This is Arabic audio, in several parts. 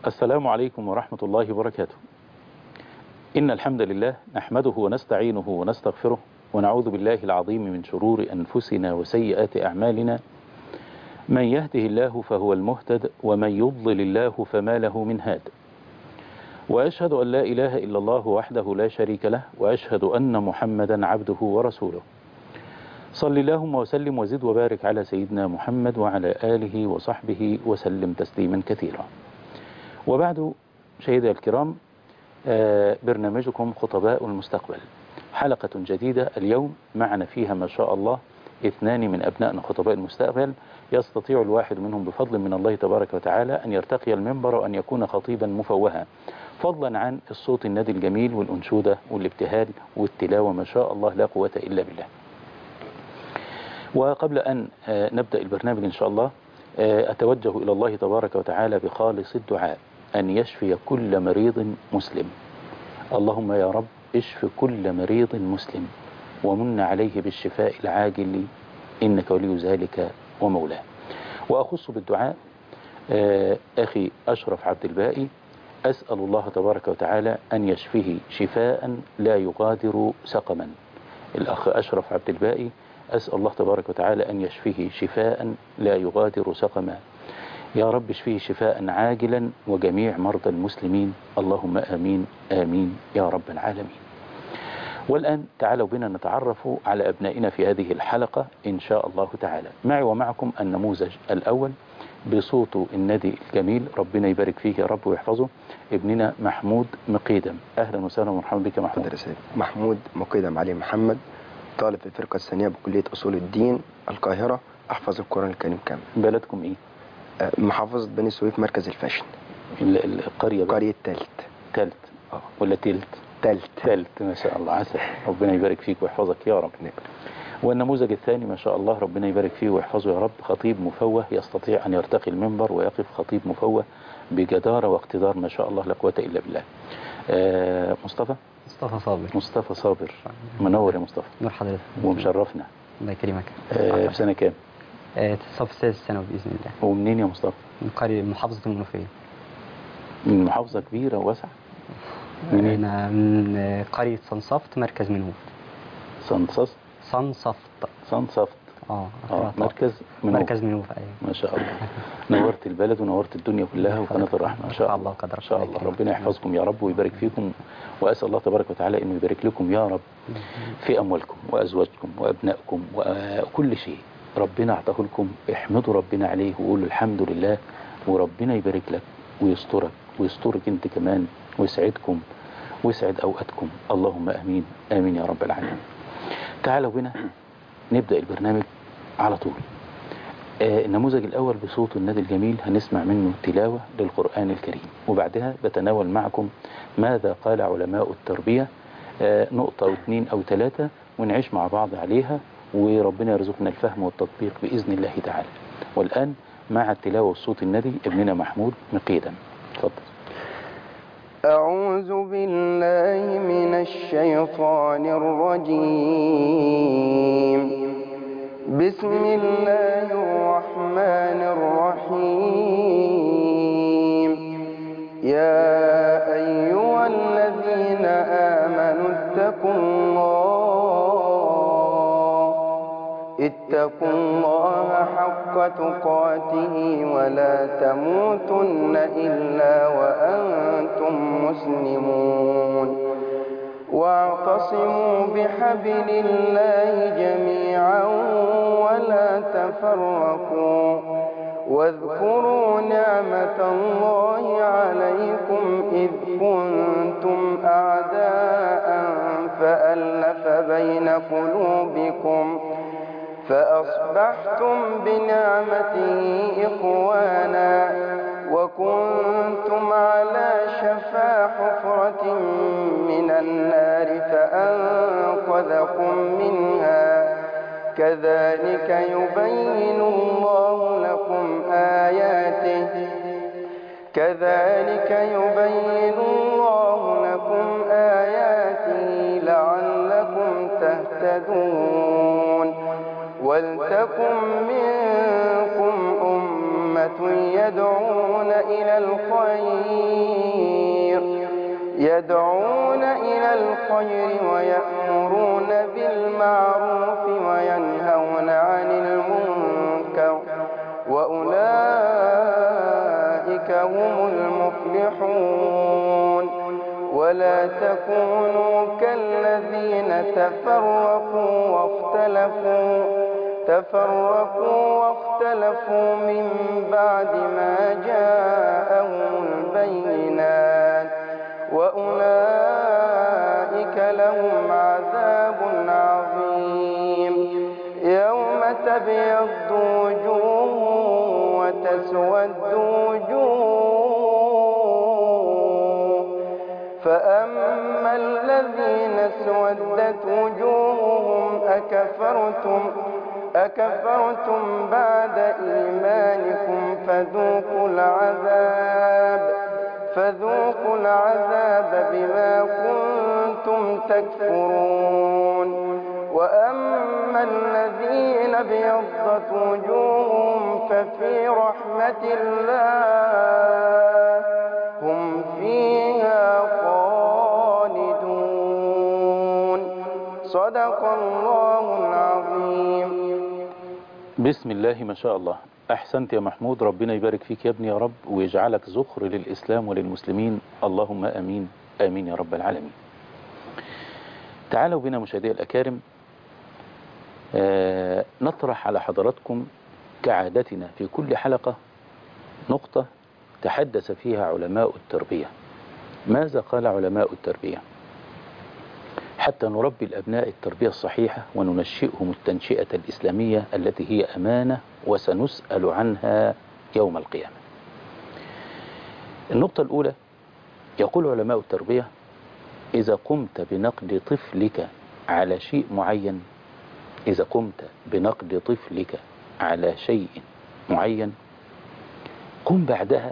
السلام عليكم ورحمة الله وبركاته. إن الحمد لله نحمده ونستعينه ونستغفره ونعوذ بالله العظيم من شرور أنفسنا وسيئات أعمالنا. من يهده الله فهو المهتد ومن يضلل الله فما له من هاد. وأشهد أن لا إله إلا الله وحده لا شريك له، وأشهد أن محمدا عبده ورسوله. صل اللهم وسلم وزد وبارك على سيدنا محمد وعلى آله وصحبه وسلم تسليما كثيرا. وبعد، سيدي الكرام، برنامجكم خطباء المستقبل، حلقة جديدة اليوم معنا فيها ما شاء الله اثنان من أبنائنا خطباء المستقبل، يستطيع الواحد منهم بفضل من الله تبارك وتعالى أن يرتقي المنبر وأن يكون خطيبا مفوها، فضلا عن الصوت النادي الجميل والأنشودة والابتهال والتلاوة، ما شاء الله لا قوة إلا بالله. وقبل أن نبدأ البرنامج إن شاء الله، أتوجه إلى الله تبارك وتعالى بخالص الدعاء أن يشفي كل مريض مسلم. اللهم يا رب اشف كل مريض مسلم ومن عليه بالشفاء العاجل إنك ولي ذلك ومولاه. وأخص بالدعاء أخي أشرف عبد الباقي، أسأل الله تبارك وتعالى أن يشفيه شفاء لا يغادر سقما. الأخ أشرف عبد الباقي أسأل الله تبارك وتعالى أن يشفيه شفاء لا يغادر سقما. يا رب اشفيه شفاء عاجلا وجميع مرضى المسلمين، اللهم آمين آمين يا رب العالمين. والآن تعالوا بنا نتعرف على أبنائنا في هذه الحلقة إن شاء الله تعالى. معي ومعكم النموذج الأول بصوت النادي الجميل، ربنا يبارك فيه يا رب ويحفظه، ابننا محمود مقيدم. أهلا وسهلا ومرحبا بك محمود. محمود مقيدم علي محمد، طالب في الفرقة الثانية بكلية أصول الدين القاهرة، أحفظ القرآن الكريم كامل. بلدكم إيه؟ محافظة بني سويف، مركز الفاشن. القرية بقى؟ قرية تالت. ولا تلت؟ تالت، ما شاء الله، عسل. ربنا يبارك فيك ويحفظك يا رب. والنموذج الثاني ما شاء الله ربنا يبارك فيه ويحفظه يا رب، خطيب مفوه يستطيع أن يرتقي المنبر ويقف خطيب مفوه بجدارة واقتدار، ما شاء الله لا قوة إلا بالله. مصطفى صابر، منور يا مصطفى. نور حضرتك ومشرفنا. الله يكرمك. في سنة كام؟ الصف السادس ثانوي بإذن الله. ومنين يا مصطفى؟ من قرية محافظة المنوفية. من محافظة كبيرة وواسعة؟ أنا من قرية صنصفت، مركز منوف. صنصفت. مركز منوف. أيوة. ما شاء الله. نورت البلد ونورت الدنيا كلها وقناة الرحمة. ما شاء الله قدر. إن شاء الله ربنا يحفظكم يا رب ويبارك فيكم، وأسأل الله تبارك وتعالى إنه يبارك لكم يا رب في أموالكم وأزواجكم وأبنائكم وكل شيء ربنا أعطاه لكم. احمدوا ربنا عليه وقولوا الحمد لله، وربنا يبارك لك ويسترك أنت كمان ويسعدكم ويسعد أوقاتكم، اللهم آمين آمين يا رب العالمين. تعالوا بنا نبدأ البرنامج على طول. النموذج الأول بصوت النادي الجميل هنسمع منه تلاوة للقرآن الكريم، وبعدها بتناول معكم ماذا قال علماء التربية، نقطة أو 2 أو 3 ونعيش مع بعض عليها، وربنا يرزقنا الفهم والتطبيق بإذن الله تعالى. والآن مع التلاوة والصوت النادي ابننا محمود مقيدم، تفضل. أعوذ بالله من الشيطان الرجيم. بسم الله الرحمن الرحيم. يا أيها الذين آمنوا اتقوا الله حق تقاته ولا تموتن إلا وأنتم مسلمون. واعتصموا بحبل الله جميعا ولا تفرقوا، واذكروا نعمة الله عليكم إذ كنتم أعداء فألف بين قلوبكم فأصبحتم بنعمته إخوانا، وكنتم على شفا حفرة من النار فأنقذكم منها. كذلك يبين الله لكم آياته لعلكم تهتدون. ولتكن منكم أمة أمة يدعون إلى الخير ويأمرون بالمعروف وينهون عن المنكر وأولئك هم المفلحون. ولا تكونوا كالذين تفرقوا واختلفوا من بعد ما جاءهم البينات وأولئك لهم عذاب عظيم. يوم تبيض وجوه وتسود وجوه، فأما الذين اسودت وجوههم أكفرتم بعد إيمانكم فذوقوا العذاب بما كنتم تكفرون. وأما الذين ابيضت وجوههم ففي رحمة الله هم فيها خالدون. صدق الله العظيم. بسم الله ما شاء الله. أحسنت يا محمود، ربنا يبارك فيك يا ابني يا رب، ويجعلك ذخر للإسلام وللمسلمين، اللهم آمين آمين يا رب العالمين. تعالوا بنا مشاهدي الأكارم، نطرح على حضراتكم كعادتنا في كل حلقة نقطة تحدث فيها علماء التربية. ماذا قال علماء التربية حتى نربي الأبناء التربية الصحيحة وننشئهم التنشئة الإسلامية التي هي أمانة وسنسأل عنها يوم القيامة. النقطة الأولى، يقول علماء التربية: إذا قمت بنقد طفلك على شيء معين، إذا قمت بنقد طفلك على شيء معين، قم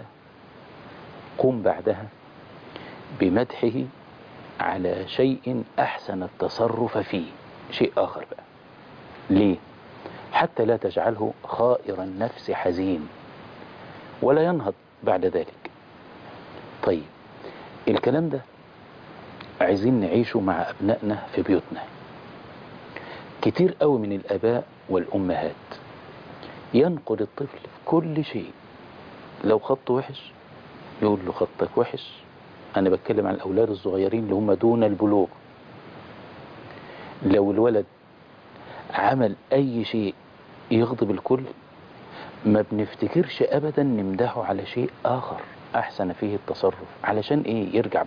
بعدها بمدحه على شيء أحسن التصرف فيه، شيء آخر بقى. ليه؟ حتى لا تجعله خائر النفس حزين ولا ينهض بعد ذلك. طيب، الكلام ده عايزين نعيشه مع أبنائنا في بيوتنا. كتير قوي من الآباء والأمهات ينقد الطفل في كل شيء. لو خطه وحش يقول له خطك وحش. أنا بتكلم عن الأولاد الصغيرين اللي هم دون البلوغ. لو الولد عمل أي شيء يغضب الكل، ما بنفتكرش أبدا نمدحه على شيء آخر أحسن فيه التصرف. علشان إيه؟ يرجع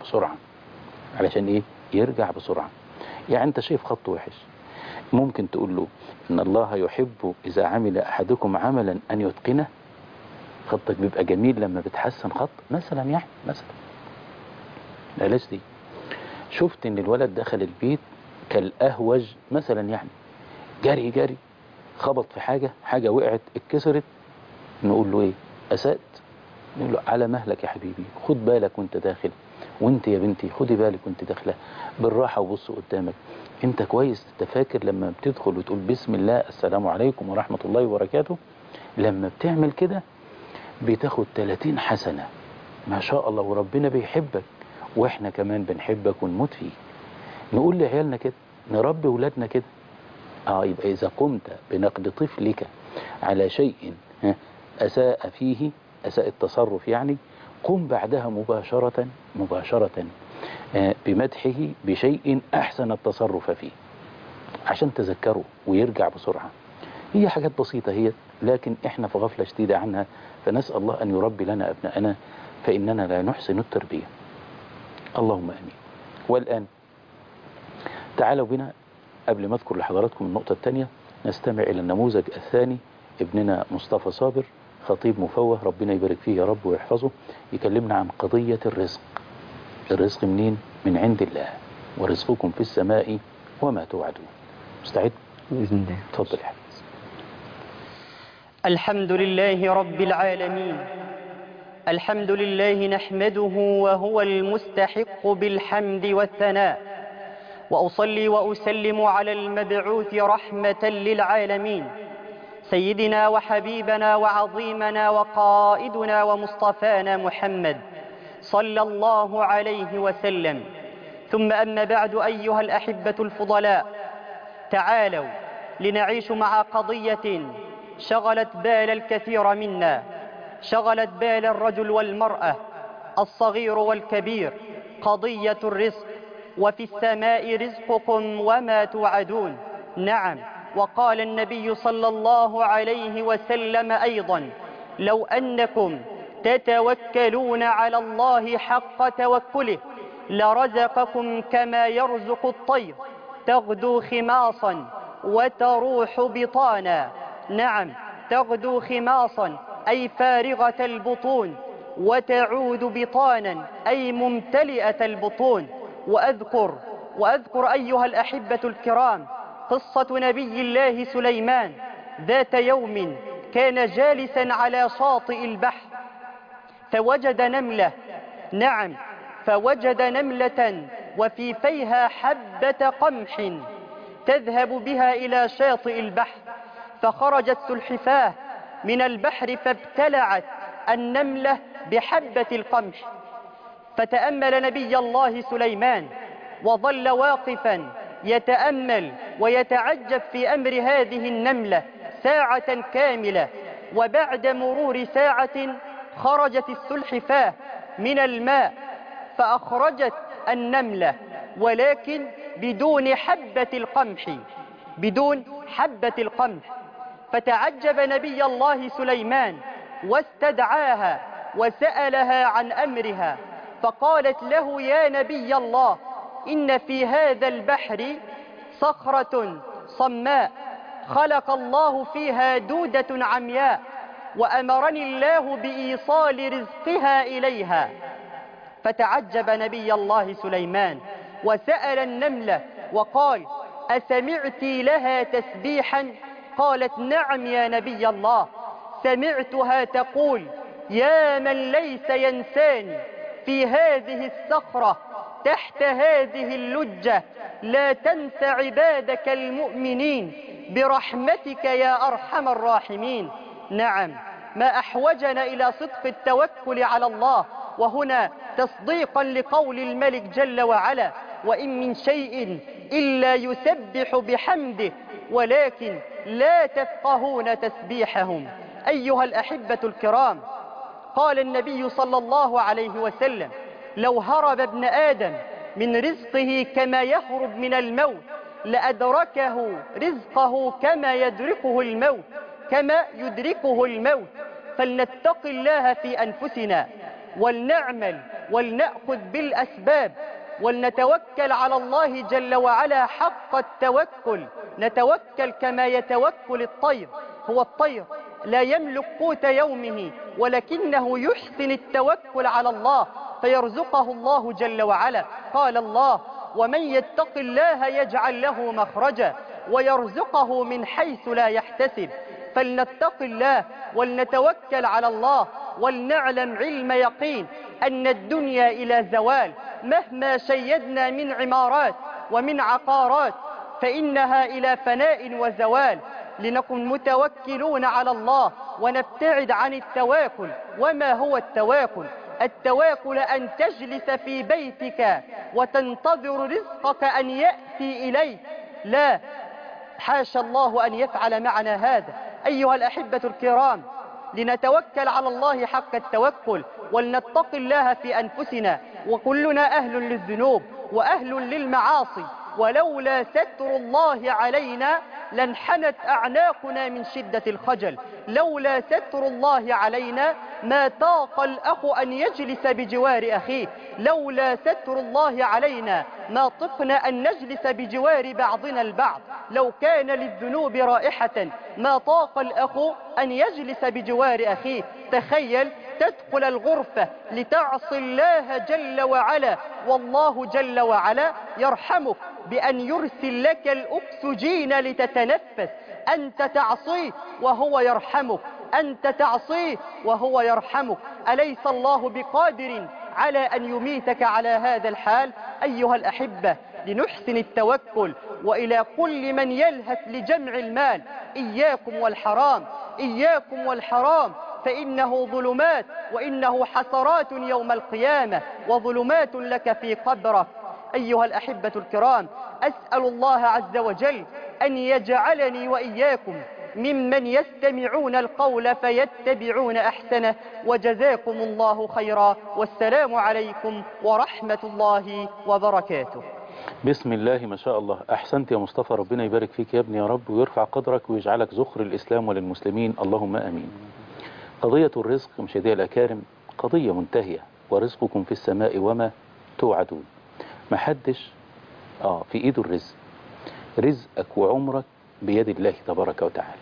بسرعة. يعني أنت شايف خطه وحش، ممكن تقول له إن الله يحب إذا عمل أحدكم عملا أن يتقنه. خطك بيبقى جميل لما بتحسن خط مثلا، بلاش دي. شفت إن الولد دخل البيت كالأهوج مثلا، جري خبط في حاجة وقعت اتكسرت، نقول له إيه؟ أسأت؟ نقول له على مهلك يا حبيبي، خد بالك وانت داخل، وانت يا بنتي خدي بالك وانت داخله، بالراحة وبص قدامك. انت كويس تفاكر لما بتدخل وتقول بسم الله السلام عليكم ورحمة الله وبركاته، لما بتعمل كده بتاخد 30 حسنة ما شاء الله، وربنا بيحبك واحنا كمان بنحبك ونموت فيك. نقول لعيالنا كده، نربي ولادنا كده. يبقى إذا قمت بنقد طفلك على شيء أساء فيه، أساء التصرف قم بعدها مباشرة بمدحه بشيء أحسن التصرف فيه عشان تذكره ويرجع بسرعة. هي حاجات بسيطة هي، لكن احنا في غفلة شديدة عنها، فنسأل الله أن يربي لنا أبناءنا فإننا لا نحسن التربية. اللهم آمين. والآن تعالوا بنا قبل ما أذكر لحضراتكم النقطة الثانية نستمع إلى النموذج الثاني. ابننا مصطفى صابر خطيب مفوه، ربنا يبارك فيه يا رب ويحفظه، يكلمنا عن قضية الرزق. الرزق منين؟ من عند الله، ورزقكم في السماء وما توعدون. مستعد؟ بإذن الله. تفضل يا حبيبي. الحمد لله رب العالمين، الحمد لله نحمده وهو المستحق بالحمد والثناء، وأصلي وأسلم على المبعوث رحمة للعالمين سيدنا وحبيبنا وعظيمنا وقائدنا ومصطفانا محمد صلى الله عليه وسلم. ثم أما بعد أيها الأحبة الفضلاء، تعالوا لنعيش مع قضية شغلت بال الكثير منا، شغلت بال الرجل والمرأة، الصغير والكبير، قضية الرزق. وفي السماء رزقكم وما توعدون. نعم، وقال النبي صلى الله عليه وسلم أيضا: لو أنكم تتوكلون على الله حق توكله لرزقكم كما يرزق الطير تغدو خماصا وتروح بطانا. نعم، تغدو خماصا أي فارغة البطون، وتعود بطانا أي ممتلئة البطون. وأذكر أيها الأحبة الكرام قصة نبي الله سليمان. ذات يوم كان جالسا على شاطئ البحر فوجد نملة. نعم، فوجد نملة وفي فيها حبة قمح تذهب بها إلى شاطئ البحر، فخرجت سلحفاة من البحر فابتلعت النملة بحبة القمح. فتأمل نبي الله سليمان وظل واقفا يتأمل ويتعجب في أمر هذه النملة ساعة كاملة. وبعد مرور ساعة خرجت السلحفاة من الماء فأخرجت النملة، ولكن بدون حبة القمح، بدون حبة القمح. فتعجب نبي الله سليمان واستدعاها وسألها عن أمرها، فقالت له: يا نبي الله، إن في هذا البحر صخرة صماء خلق الله فيها دودة عمياء، وأمرني الله بإيصال رزقها إليها. فتعجب نبي الله سليمان وسأل النملة وقال: أسمعت لها تسبيحا؟ قالت: نعم يا نبي الله، سمعتها تقول: يا من ليس ينساني في هذه الصخرة تحت هذه اللجة، لا تنس عبادك المؤمنين برحمتك يا أرحم الراحمين. نعم، ما أحوجنا إلى صدق التوكل على الله، وهنا تصديقا لقول الملك جل وعلا: وإن من شيء إلا يسبح بحمده ولكن لا تفقهون تسبيحهم. أيها الأحبة الكرام، قال النبي صلى الله عليه وسلم: لو هرب ابن آدم من رزقه كما يهرب من الموت لأدركه رزقه كما يدركه الموت. فلنتق الله في أنفسنا ولنعمل ولنأخذ بالأسباب ولنتوكل على الله جل وعلا حق التوكل. نتوكل كما يتوكل الطير. هو الطير لا يملك قوت يومه، ولكنه يحسن التوكل على الله فيرزقه الله جل وعلا. قال الله: ومن يتق الله يجعل له مخرجا ويرزقه من حيث لا يحتسب. فلنتق الله ولنتوكل على الله، ولنعلم علم يقين أن الدنيا إلى زوال، مهما شيدنا من عمارات ومن عقارات فإنها إلى فناء وزوال. لنكن متوكلون على الله ونبتعد عن التواكل. وما هو التواكل؟ التواكل أن تجلس في بيتك وتنتظر رزقك أن يأتي إليك. لا، حاشا الله أن يفعل معنا هذا. أيها الأحبة الكرام، لنتوكل على الله حق التوكل ولنتق الله في أنفسنا، وكلنا أهل للذنوب وأهل للمعاصي، ولولا ستر الله علينا لانحنت أعناقنا من شدة الخجل. لولا ستر الله علينا ما طاق الأخ أن يجلس بجوار أخيه. لولا ستر الله علينا ما طقنا أن نجلس بجوار بعضنا البعض. لو كان للذنوب رائحة ما طاق الأخ أن يجلس بجوار أخيه. تخيل تدخل الغرفة لتعصي الله جل وعلا، والله جل وعلا يرحمك بأن يرسل لك الأكسجين لتتنفس. أنت تعصيه وهو يرحمك، أنت تعصيه وهو يرحمك. أليس الله بقادر على أن يميتك على هذا الحال؟ أيها الأحبة لنحسن التوكل، وإلى كل من يلهث لجمع المال: إياكم والحرام، إياكم والحرام، فإنه ظلمات، وإنه حسرات يوم القيامة، وظلمات لك في قبرك. أيها الأحبة الكرام، أسأل الله عز وجل أن يجعلني وإياكم ممن يستمعون القول فيتبعون أحسنه، وجزاكم الله خيرا، والسلام عليكم ورحمة الله وبركاته. بسم الله ما شاء الله. أحسنت يا مصطفى، ربنا يبارك فيك يا ابني يا رب، ويرفع قدرك ويجعلك ذخر الإسلام وللمسلمين، اللهم آمين. قضية الرزق مشاهدينا الأكارم قضية منتهية، ورزقكم في السماء وما توعدون. ما حدش في إيده الرزق، رزقك وعمرك بيد الله تبارك وتعالى.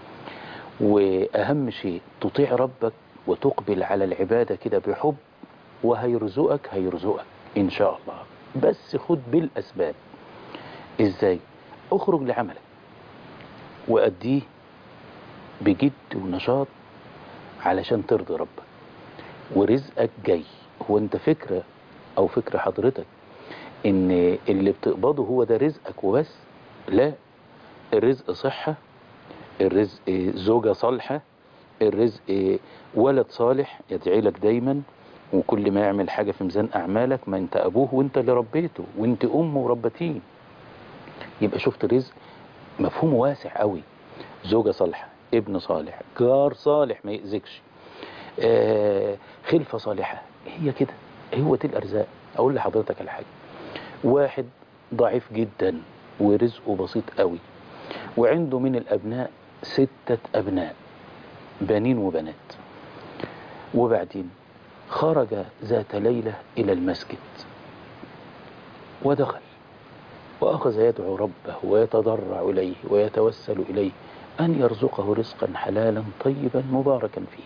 وأهم شيء تطيع ربك وتقبل على العبادة كده بحب، وهيرزقك إن شاء الله، بس خد بالأسباب. إزاي؟ أخرج لعملك وأديه بجد ونشاط علشان ترضي ربك، ورزقك جاي. هو أنت فكرة حضرتك إن اللي بتقبضه هو ده رزقك وبس؟ لا، الرزق صحة، الرزق زوجة صالحة، الرزق ولد صالح يدعي لك دايما، وكل ما يعمل حاجة في ميزان أعمالك، ما أنت أبوه وأنت اللي ربيته، وأنت أمه وربتيه. يبقى شفت رزق مفهوم واسع قوي. زوجة صالحة، ابن صالح، جار صالح ما يأذكش، خلفة صالحة. هي كده، هو دي الأرزاق. أقول لحضرتك على حاجة: واحد ضعيف جدا ورزقه بسيط قوي، وعنده من الأبناء 6 أبناء، بنين وبنات، وبعدين خرج ذات ليلة إلى المسجد ودخل وأخذ يدعو ربه ويتضرع إليه ويتوسل إليه أن يرزقه رزقا حلالا طيبا مباركا فيه.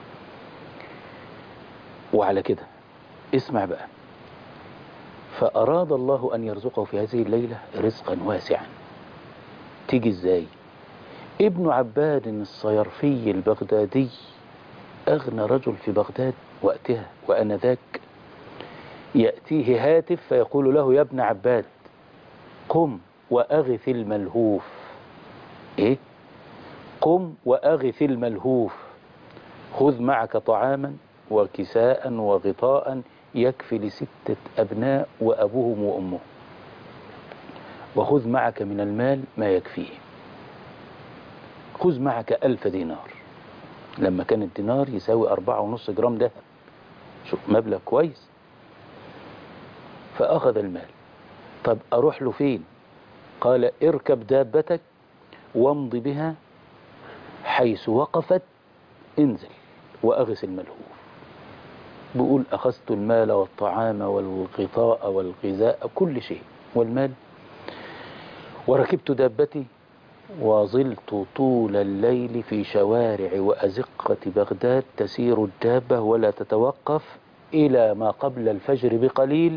وعلى كده اسمع بقى، فأراد الله أن يرزقه في هذه الليلة رزقا واسعا. تيجي ازاي؟ ابن عباد الصيرفي البغدادي، أغنى رجل في بغداد وقتها وأنذاك، يأتيه هاتف فيقول له: يا ابن عباد قم وأغث الملهوف. إيه؟ قم وأغث الملهوف، خذ معك طعاما وكساء وغطاء يكفي ل6 أبناء وأبوهم وأمهم، وخذ معك من المال ما يكفيه. خذ معك 1000 دينار، لما كان الدينار يساوي 4.5 جرام ذهب، شوف مبلغ كويس. فأخذ المال. طب أروح له فين؟ قال: اركب دابتك وامضي بها حيث وقفت، انزل وأغث الملهوف. بيقول: أخذت المال والطعام والغطاء والغذاء كل شيء والمال، وركبت دابتي وظلت طول الليل في شوارع وأزقة بغداد تسير الدابة ولا تتوقف إلى ما قبل الفجر بقليل،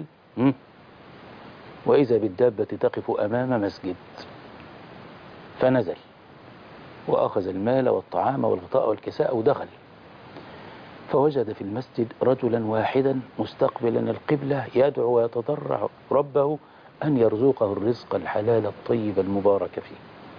وإذا بالدابة تقف أمام مسجد. فنزل وأخذ المال والطعام والغطاء والكساء ودخل، فوجد في المسجد رجلا واحدا مستقبلا القبلة يدعو ويتضرع ربه أن يرزقه الرزق الحلال الطيب المبارك فيه.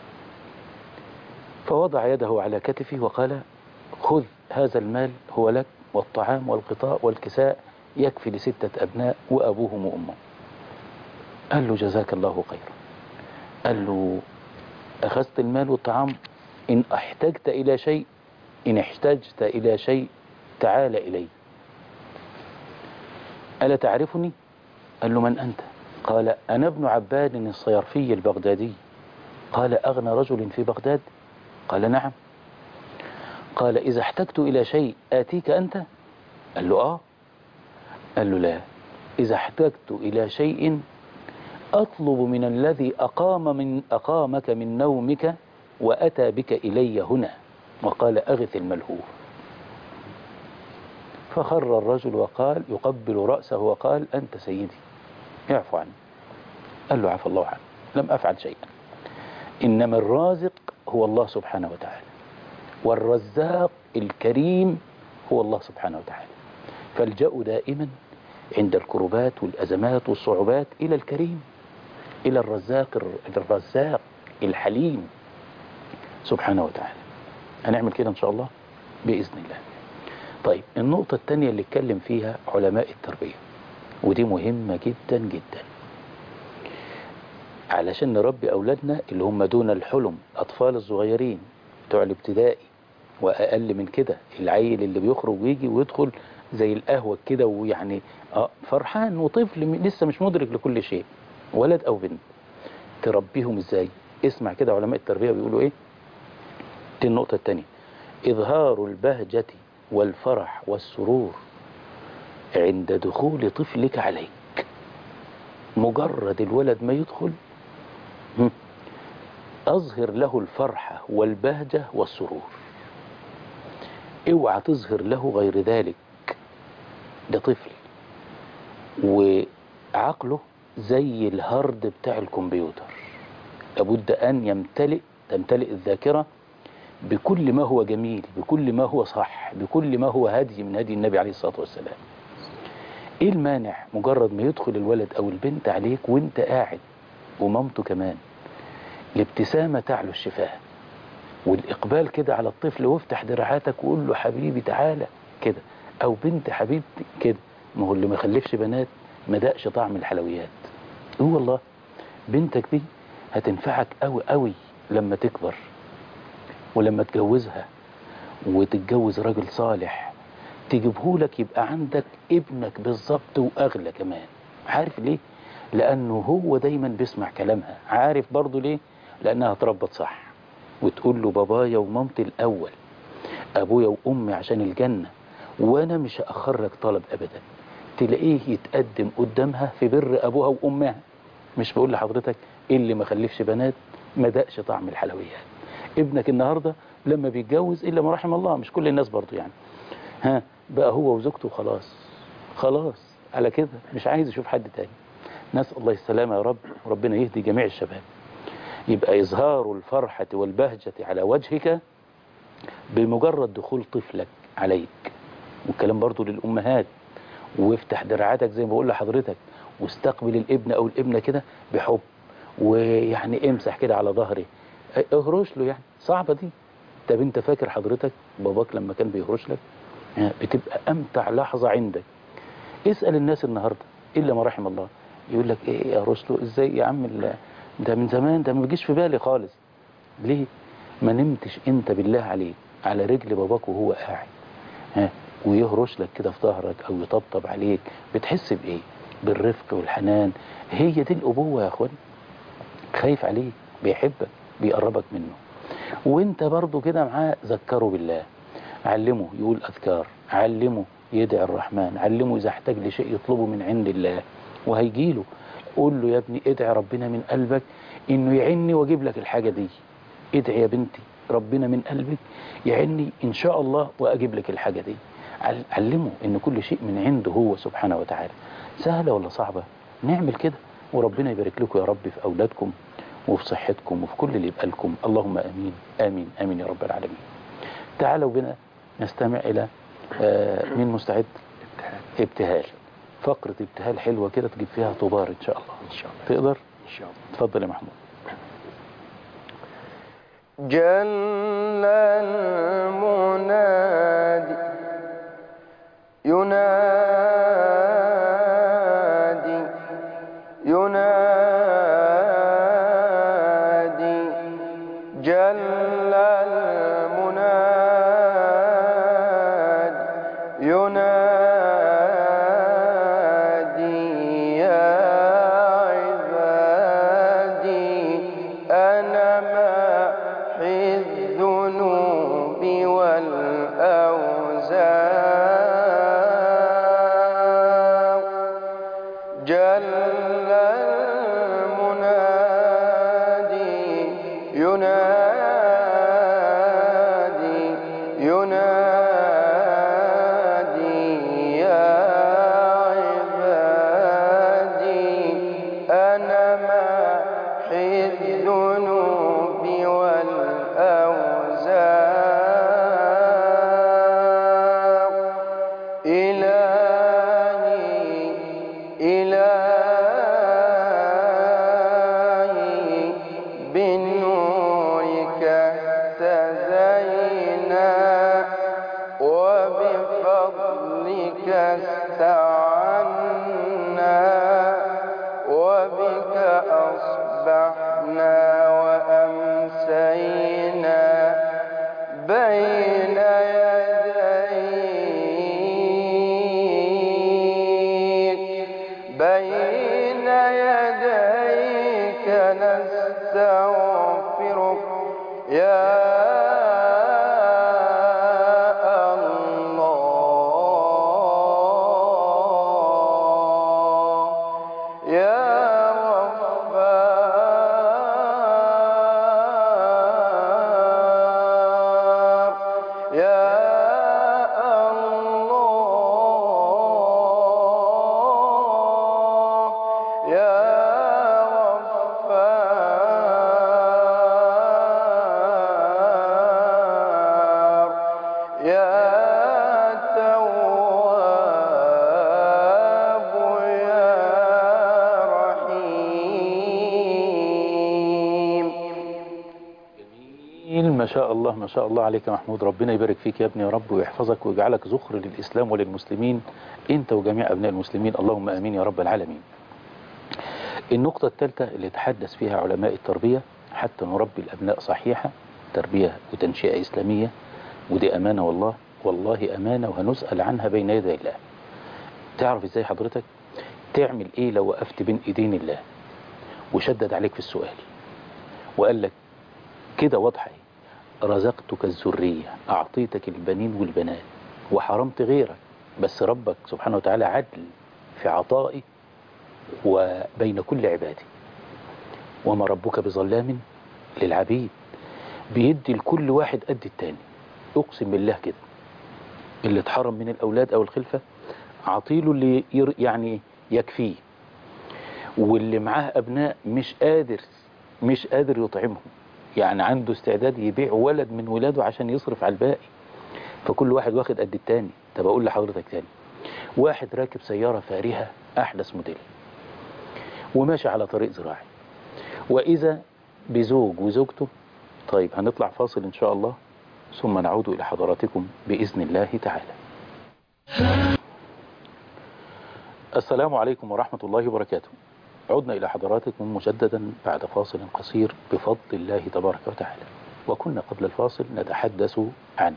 فوضع يده على كتفه وقال: خذ هذا المال هو لك، والطعام والغطاء والكساء يكفي ل6 أبناء وأبوهم وأمهم. قال له: جزاك الله خيرا. قال له: أخذت المال والطعام، إن احتجت إلى شيء تعال إلي. ألا تعرفني؟ قال له: من أنت؟ قال: أنا ابن عباد الصيرفي البغدادي. قال: أغنى رجل في بغداد؟ قال: نعم. قال: إذا احتجت إلى شيء آتيك أنت؟ قال له: آه. قال له: لا، إذا احتجت إلى شيء أطلب من الذي أقامك من نومك وأتى بك إلي هنا، وقال: أغث الملهوف. فخر الرجل وقال يقبل رأسه وقال: أنت سيدي، اعفو عني. قال له: عفى الله عنه، لم أفعل شيئا، إنما الرازق هو الله سبحانه وتعالى، والرزاق الكريم هو الله سبحانه وتعالى. فالجأوا دائما عند الكربات والأزمات والصعوبات إلى الكريم، إلى الرزاق الحليم سبحانه وتعالى. هنعمل كده إن شاء الله بإذن الله. طيب النقطة الثانية اللي اتكلم فيها علماء التربية، ودي مهمة جدا جدا، علشان نربي أولادنا اللي هم دون الحلم، أطفال الصغيرين بتوع الابتدائي وأقل من كده، العيل اللي بيخرج ويجي ويدخل زي القهوة كده ويعني فرحان وطفل لسه مش مدرك لكل شيء، ولد أو بنت، تربيهم إزاي؟ اسمع كده علماء التربية بيقولوا إيه. دي النقطة الثانية، إظهار البهجة والفرح والسرور عند دخول طفلك عليك. مجرد الولد ما يدخل أظهر له الفرحة والبهجة والسرور، اوعى تظهر له غير ذلك. ده طفل وعقله زي الهارد بتاع الكمبيوتر، لابد أن تمتلئ الذاكرة بكل ما هو جميل، بكل ما هو صح، بكل ما هو هدي من هدي النبي عليه الصلاة والسلام. ايه المانع مجرد ما يدخل الولد او البنت عليك وانت قاعد ومامته كمان، الابتسامة تعلو الشفاه والإقبال كده على الطفل، وافتح دراعاتك وقول له حبيبي تعالى كده، أو بنت حبيبتي كده. ما هو اللي ما يخلفش بنات ما دقش طعم الحلويات. والله بنتك دي هتنفعك قوي قوي لما تكبر، ولما تجوزها وتتجوز راجل صالح تجيبهولك يبقى عندك ابنك بالظبط وأغلى كمان. عارف ليه؟ لأنه هو دايما بيسمع كلامها. عارف برضو ليه؟ لأنها اتربت صح، وتقول له بابايا ومامتي الأول، أبويا وأمي عشان الجنة، وأنا مش هأخرك طلب أبدا. تلاقيه يتقدم قدامها في بر أبوها وأمها. مش بقول لحضرتك اللي ما خلفش بنات ما دقش طعم الحلويات. ابنك النهاردة لما بيتجوز إلا ما رحم الله، مش كل الناس برضو يعني، بقى هو وزوجته خلاص على كده، مش عايز يشوف حد تاني. نسأل الله السلامة يا رب، وربنا يهدي جميع الشباب. يبقى إظهار الفرحة والبهجة على وجهك بمجرد دخول طفلك عليك. والكلام برضو للأمهات، وافتح دراعاتك زي ما بقول لحضرتك، واستقبل الابن أو الابنة كده بحب، ويعني امسح كده على ظهره، اهرش له. يعني صعبة دي؟ طب انت فاكر حضرتك باباك لما كان بيهرش لك بتبقى أمتع لحظة عندك؟ اسأل الناس النهاردة إلا ما رحم الله، يقول لك ايه يا رسله ازاي يا عم، ده من زمان، ده ما بيجيش في بالي خالص. ليه ما نمتش انت بالله عليك على رجل باباك وهو قاعد ويهرش لك كده في ظهرك او يطبطب عليك؟ بتحس بايه؟ بالرفق والحنان. هي دي الابوه يا اخوان. خايف عليك، بيحبك، بيقربك منه. وانت برضو كده معاه ذكره بالله، علمه يقول اذكار، علمه يدعي الرحمن، علمه اذا احتاج لشيء يطلبه من عند الله وهيجيله. قول له يا ابني ادعي ربنا من قلبك انه يعني واجيب لك الحاجة دي. ادعي يا بنتي ربنا من قلبك يعني ان شاء الله واجيب لك الحاجة دي. علمه ان كل شيء من عنده هو سبحانه وتعالى. سهلة ولا صعبة؟ نعمل كده، وربنا يبارك لكم يا رب في اولادكم وفي صحتكم وفي كل اللي يبقى لكم. اللهم امين امين امين يا رب العالمين. تعالوا بنا نستمع الى مين مستعد؟ ابتهال. فقرة ابتهال حلوة كده تجيب فيها طبار ان شاء الله. إن شاء الله. تقدر؟ إن شاء الله. اتفضل يا محمود. جل المنادي ينادي ينادي، جل المنادي ينادي يا عبادي أنا محي الذنوب والأوزار، جل المنادي ينادي ينادي يا عبادي أنا محي الذنوب والأوزار، إلهي بك استعنا وبك أصبحنا وأمسينا بين يديك نستغفرك يا ما شاء الله ما شاء الله عليك يا محمود. ربنا يبارك فيك يا ابني يا رب ويحفظك ويجعلك ذخر للإسلام وللمسلمين أنت وجميع أبناء المسلمين، اللهم آمين يا رب العالمين. النقطة الثالثة اللي تحدث فيها علماء التربية حتى نربي الأبناء صحيحة، تربية وتنشئة إسلامية، ودي أمانة والله والله أمانة وهنسأل عنها بين يدي الله. تعرف إزاي حضرتك تعمل إيه لو وقفت بين إيدين الله وشدد عليك في السؤال وقال لك كده واضحة، رزقتك الذرية، أعطيتك البنين والبنات وحرمت غيرك، بس ربك سبحانه وتعالى عدل في عطائي وبين كل عبادي، وما ربك بظلام للعبيد، بيدي لكل واحد قد التاني. أقسم بالله كده اللي اتحرم من الأولاد أو الخلفة عطيله اللي يعني يكفيه، واللي معاه أبناء مش قادر يطعمهم، يعني عنده استعداد يبيع ولد من ولاده عشان يصرف على الباقي، فكل واحد واخد قد التاني. طب أقول لحضرتك تاني، واحد راكب سيارة فارهة أحدث موديل وماشي على طريق زراعي، وإذا بزوج وزوجته. طيب هنطلع فاصل إن شاء الله ثم نعود إلى حضراتكم بإذن الله تعالى. السلام عليكم ورحمة الله وبركاته. عدنا إلى حضراتكم مجددا بعد فاصل قصير بفضل الله تبارك وتعالى. وكنا قبل الفاصل نتحدث عن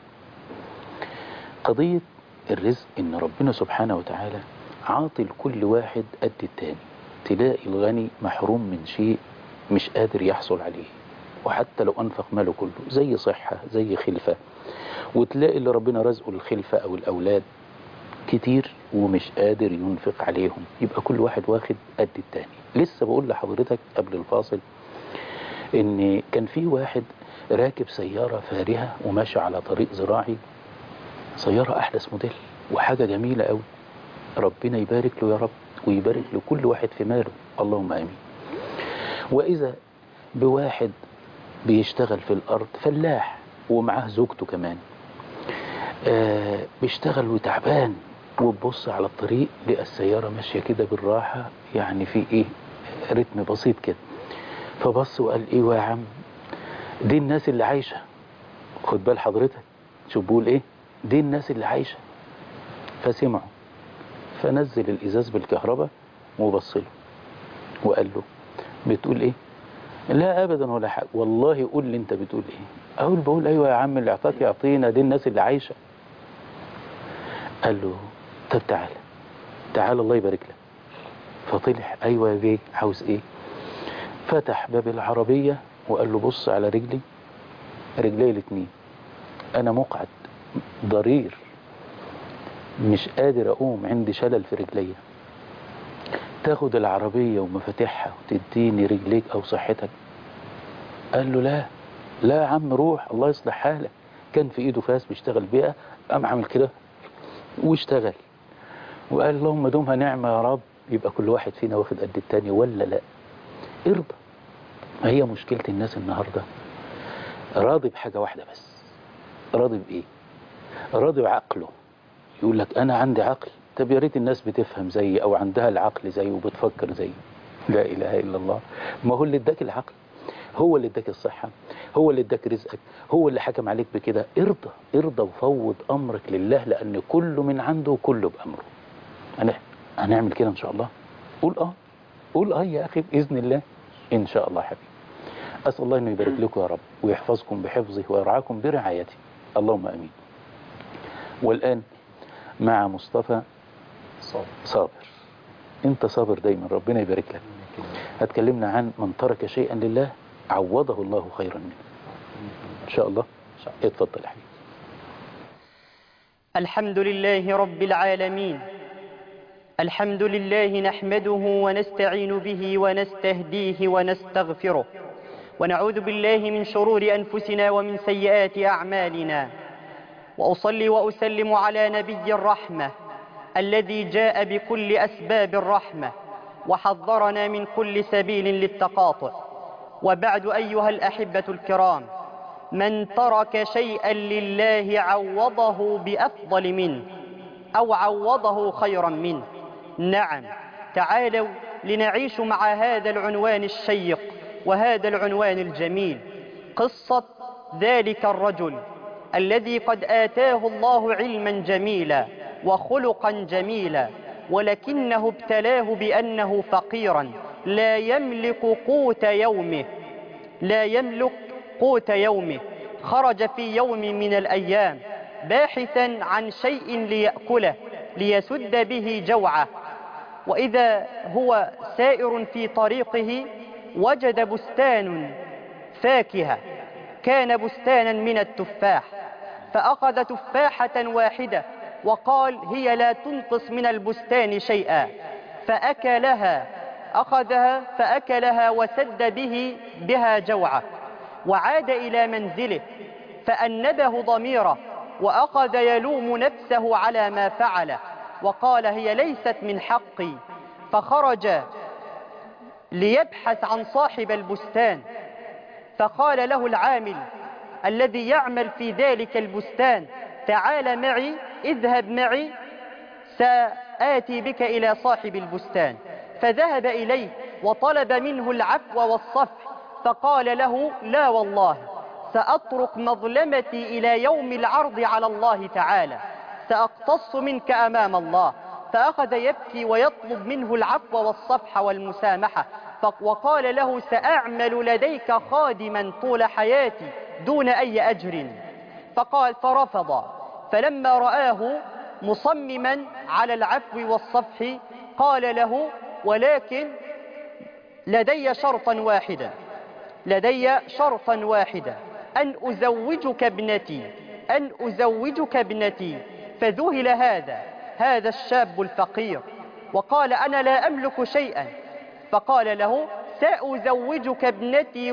قضية الرزق، إن ربنا سبحانه وتعالى عاطي لكل واحد قد التاني. تلاقي الغني محروم من شيء مش قادر يحصل عليه، وحتى لو أنفق ماله كله زي صحة زي خلفة، وتلاقي اللي ربنا رزقه الخلفة أو الأولاد كتير ومش قادر ينفق عليهم، يبقى كل واحد واخد قد التاني. لسه بقول لحضرتك قبل الفاصل ان كان في واحد راكب سيارة فارهة وماشي على طريق زراعي، سيارة احدث موديل وحاجة جميلة قوي، ربنا يبارك له يا رب ويبارك لكل واحد في ماله، اللهم امين. واذا بواحد بيشتغل في الارض فلاح ومعاه زوجته كمان، بيشتغل وتعبان، وتبص على الطريق لقى السيارة ماشية كده بالراحة، يعني في ايه رتم بسيط كده، فبص وقال ايه يا عم دي الناس اللي عايشة. خد بال حضرتك شوف بقول ايه، دي الناس اللي عايشة. فسمعوا فنزل الازاز بالكهرباء وبص له وقال له بتقول ايه؟ لا ابدا ولا حاجة، والله قول لي انت بتقول ايه. بقول ايوه يا عم اللي اعطاك يعطينا، دي الناس اللي عايشة. قال له طب تعال الله يبارك لك. فطلع ايوه يا بيه عاوز ايه؟ فتح باب العربية وقال له بص على رجلي الاتنين، انا مقعد ضرير مش قادر اقوم، عندي شلل في رجلي، تاخد العربية ومفاتيحها وتديني رجليك او صحتك؟ قال له لا يا عم روح الله يصلح حالك. كان في ايده فاس بيشتغل بيها، قام عامل كده واشتغل وقال اللهم دومها نعمة يا رب. يبقى كل واحد فينا واخد قد التاني ولا لا؟ ارضى. ما هي مشكلة الناس النهاردة راضي بحاجة واحدة بس. راضي بإيه؟ راضي بعقله. يقول لك أنا عندي عقل. طب يا ريت الناس بتفهم زيي أو عندها العقل زيي وبتفكر زيي. لا إله إلا الله. ما هو اللي اداك العقل هو اللي اداك الصحة، هو اللي اداك رزقك، هو اللي حكم عليك بكده. ارضى ارضى وفوض أمرك لله، لأن كله من عنده وكله بأمره. هنعمل كده إن شاء الله. قول يا أخي بإذن الله إن شاء الله حبيبي. أسأل الله أنه يبارك لكم يا رب ويحفظكم بحفظه ويرعاكم برعايته، اللهم أمين. والآن مع مصطفى صابر. أنت صابر دايما، ربنا يبارك لك. هتكلمنا عن من ترك شيئا لله عوضه الله خيرا منه إن شاء الله. اتفضل يا حبيبي. الحمد لله رب العالمين، الحمد لله نحمده ونستعين به ونستهديه ونستغفره، ونعوذ بالله من شرور أنفسنا ومن سيئات أعمالنا، وأصلي وأسلم على نبي الرحمة الذي جاء بكل أسباب الرحمة وحذرنا من كل سبيل للتقاطع. وبعد أيها الأحبة الكرام، من ترك شيئا لله عوضه بأفضل منه أو عوضه خيرا منه. نعم، تعالوا لنعيش مع هذا العنوان الشيق وهذا العنوان الجميل، قصة ذلك الرجل الذي قد آتاه الله علما جميلا وخلقا جميلا، ولكنه ابتلاه بأنه فقيرا لا يملك قوت يومه. خرج في يوم من الأيام باحثا عن شيء ليأكله ليسد به جوعه، وإذا هو سائر في طريقه وجد بستان فاكهة، كان بستانا من التفاح، فأخذ تفاحة واحدة وقال هي لا تنقص من البستان شيئا، أخذها فأكلها وسد بها جوعه، وعاد إلى منزله فأنبه ضميره وأخذ يلوم نفسه على ما فعل، وقال هي ليست من حقي. فخرج ليبحث عن صاحب البستان، فقال له العامل الذي يعمل في ذلك البستان تعال معي، اذهب معي، سآتي بك إلى صاحب البستان. فذهب إليه وطلب منه العفو والصفح، فقال له لا والله، سأترك مظلمتي إلى يوم العرض على الله تعالى، سأقتص منك أمام الله. فأخذ يبكي ويطلب منه العفو والصفح والمسامحة، وقال له سأعمل لديك خادما طول حياتي دون أي أجر. فرفض. فلما رآه مصمما على العفو والصفح قال له ولكن لدي شرطا واحدا، أن أزوجك ابنتي. فذهل هذا الشاب الفقير وقال أنا لا أملك شيئا. فقال له سأزوجك ابنتي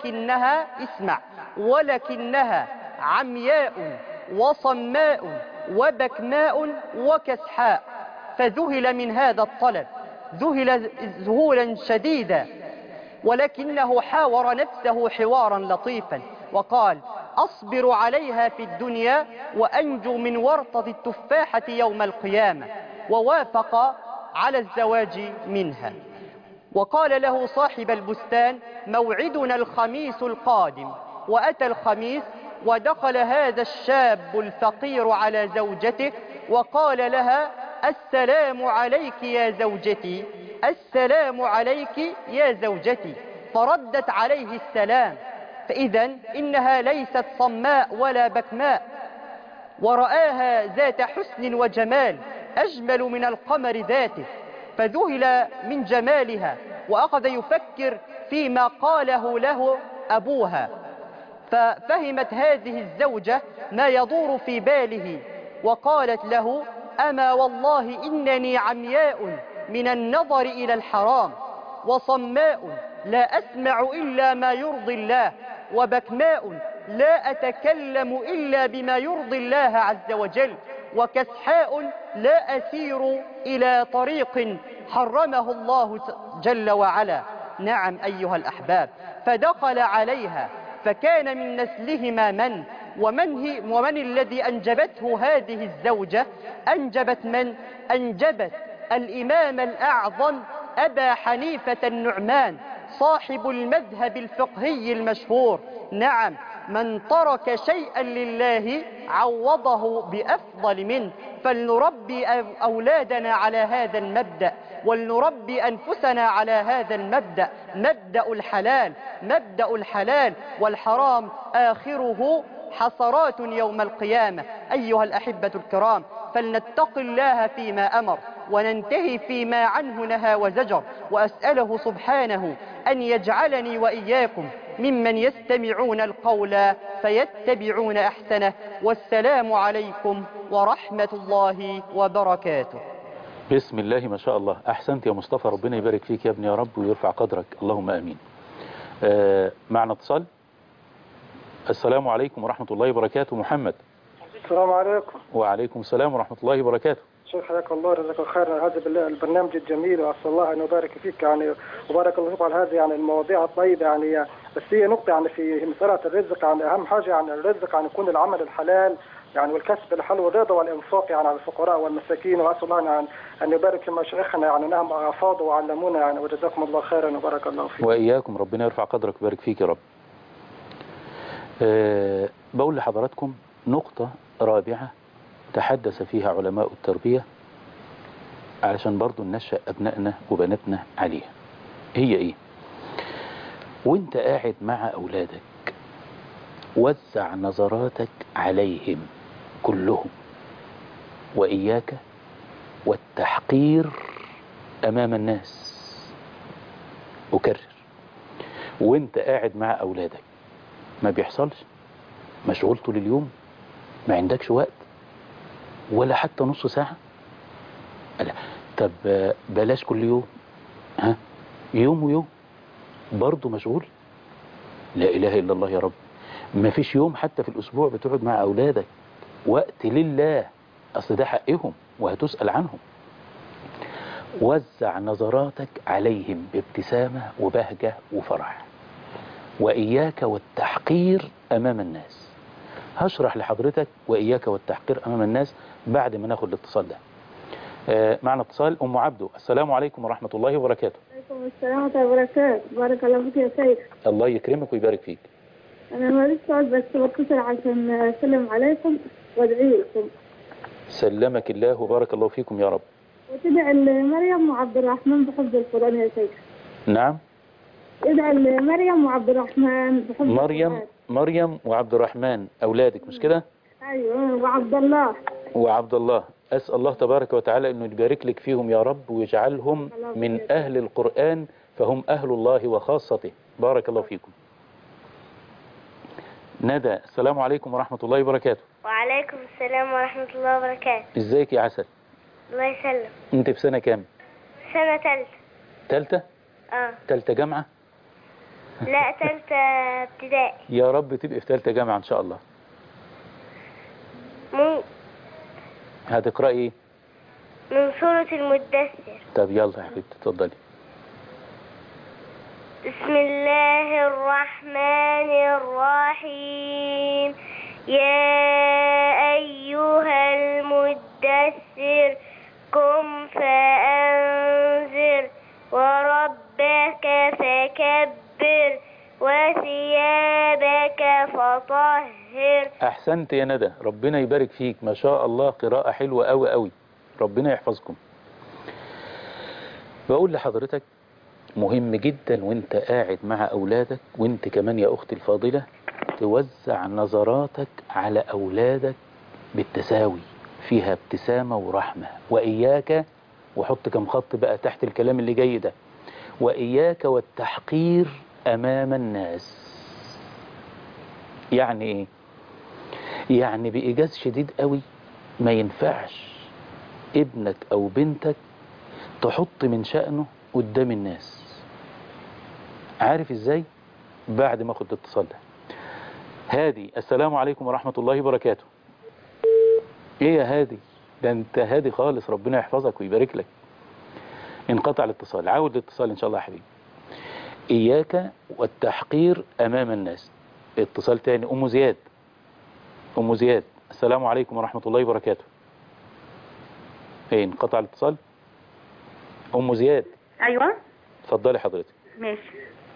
ولكنها عمياء وصماء وبكماء وكسحاء. فذهل من هذا الطلب ذهولا شديدا، ولكنه حاور نفسه حوارا لطيفا وقال أصبر عليها في الدنيا وأنجو من ورطة التفاحة يوم القيامة. ووافق على الزواج منها. وقال له صاحب البستان موعدنا الخميس القادم. وأتى الخميس ودخل هذا الشاب الفقير على زوجته وقال لها السلام عليك يا زوجتي، السلام عليك يا زوجتي. فردت عليه السلام، فإذا إنها ليست صماء ولا بكماء، ورآها ذات حسن وجمال أجمل من القمر ذاته، فذهل من جمالها وأخذ يفكر فيما قاله له أبوها. ففهمت هذه الزوجة ما يدور في باله، وقالت له أما والله إنني عمياء من النظر إلى الحرام، وصماء لا أسمع إلا ما يرضي الله، وبكماء لا أتكلم إلا بما يرضي الله عز وجل، وكسحاء لا أسير إلى طريق حرمه الله جل وعلا. نعم أيها الأحباب، فدخل عليها فكان من نسلهما ومن الذي أنجبته هذه الزوجة؟ أنجبت الإمام الأعظم أبا حنيفة النعمان صاحب المذهب الفقهي المشهور. نعم، من ترك شيئا لله عوضه بأفضل منه. فلنربي أولادنا على هذا المبدأ، ولنربي أنفسنا على هذا المبدأ، مبدأ الحلال. مبدأ الحلال والحرام آخره حسرات يوم القيامة. أيها الأحبة الكرام، فلنتق الله فيما أمر وننتهي فيما عنه نهى وزجر، وأسأله سبحانه أن يجعلني وإياكم ممن يستمعون القول فيتبعون أحسنه. والسلام عليكم ورحمة الله وبركاته. بسم الله ما شاء الله. أحسنت يا مصطفى، ربنا يبارك فيك يا ابني يا رب ويرفع قدرك، اللهم آمين. معنا اتصال. السلام عليكم ورحمة الله وبركاته. محمد. السلام عليكم. وعليكم السلام ورحمة الله وبركاته. شيخ حياك الله رزقك الخير على هذا البرنامج الجميل، وأسأل الله أن يبارك فيك يعني، وبارك الله فيك على هذه يعني المواضيع الطيبة يعني. بس هي نقطة يعني في مسألة الرزق، يعني أهم حاجة يعني الرزق يعني يكون العمل الحلال يعني، والكسب الحلال والرضا والإنفاق يعني على الفقراء والمساكين. وأسأل الله يعني أن يبارك في مشايخنا يعني أنهم أفاضوا وعلمونا يعني، وجزاكم الله خيرا وبارك الله فيك. وإياكم، ربنا يرفع قدرك ويبارك فيك يا رب. بقول لحضراتكم نقطة رابعة تحدث فيها علماء التربية علشان برضو ننشأ أبنائنا وبناتنا عليها. هي إيه؟ وانت قاعد مع أولادك وزع نظراتك عليهم كلهم، وإياك والتحقير أمام الناس. أكرر، وانت قاعد مع أولادك ما بيحصلش؟ مشغول طول اليوم، ما عندكش وقت ولا حتى نص ساعة؟ لا. طب بلاش كل يوم، يوم ويوم برضه مشغول؟ لا إله إلا الله يا رب. ما فيش يوم حتى في الأسبوع بتقعد مع أولادك وقت لله، أصل ده حقهم وهتسأل عنهم. وزع نظراتك عليهم بابتسامة وبهجة وفرح، وإياك والتحقير أمام الناس. هشرح لحضرتك وإياك والتحقير أمام الناس بعد ما ناخد الاتصال ده. معنا اتصال. أم عبده. السلام عليكم ورحمة الله وبركاته. وعليكم السلام ورحمة الله وبركاته. بارك الله فيك يا شيخ. الله يكرمك ويبارك فيك. أنا ماليش سؤال، بس بتصل عشان أسلم عليكم وأدعي لكم. سلمك الله وبارك الله فيكم يا رب. وتدعي لمريم وعبد الرحمن بحفظ القرآن يا شيخ. نعم. ادعي لمريم وعبد الرحمن بحفظ القرآن. مريم وعبد الرحمن أولادك مش كده؟ أيوة، وعبد الله. وعبد الله. أسأل الله تبارك وتعالى أنه يبارك لك فيهم يا رب ويجعلهم من أهل القرآن، فهم أهل الله وخاصته. بارك الله فيكم. ندى. السلام عليكم ورحمة الله وبركاته. وعليكم السلام ورحمة الله وبركاته. ازيك يا عسل؟ الله يسلم. انت في سنة كام؟ سنة تالتة. تالتة؟ تالتة جامعة؟ لا، تالتة ابتدائي. يا رب تبقي في تالتة جامعة ان شاء الله. هتقرأي ايه؟ من سورة المدثر. طب يلا يا حبيبتي اتفضلي. بسم الله الرحمن الرحيم. يا أيها المدثر قم فأنذر وربك فكبر وثيابك فطهر. أحسنت يا ندى، ربنا يبارك فيك، ما شاء الله قراءة حلوة أوي أوي، ربنا يحفظكم. بقول لحضرتك مهم جدا وانت قاعد مع أولادك، وانت كمان يا أختي الفاضلة توزع نظراتك على أولادك بالتساوي، فيها ابتسامة ورحمة. وإياك، وحط كم خط بقى تحت الكلام اللي جاي ده، وإياك والتحقير أمام الناس. يعني إيه؟ يعني بإيجاز شديد قوي ما ينفعش ابنك أو بنتك تحط من شأنه قدام الناس. عارف إزاي؟ بعد ما أخد الاتصال ده. هادي. السلام عليكم ورحمة الله وبركاته. إيه يا هادي؟ ده أنت هادي خالص، ربنا يحفظك ويبارك لك. انقطع الاتصال، عاود الاتصال إن شاء الله يا حبيبي. إياك والتحقير أمام الناس. اتصال تاني. أم زياد. أم زياد. السلام عليكم ورحمة الله وبركاته. إيه انقطع الاتصال؟ أم زياد. أيوة. اتفضلي حضرتك. ماشي.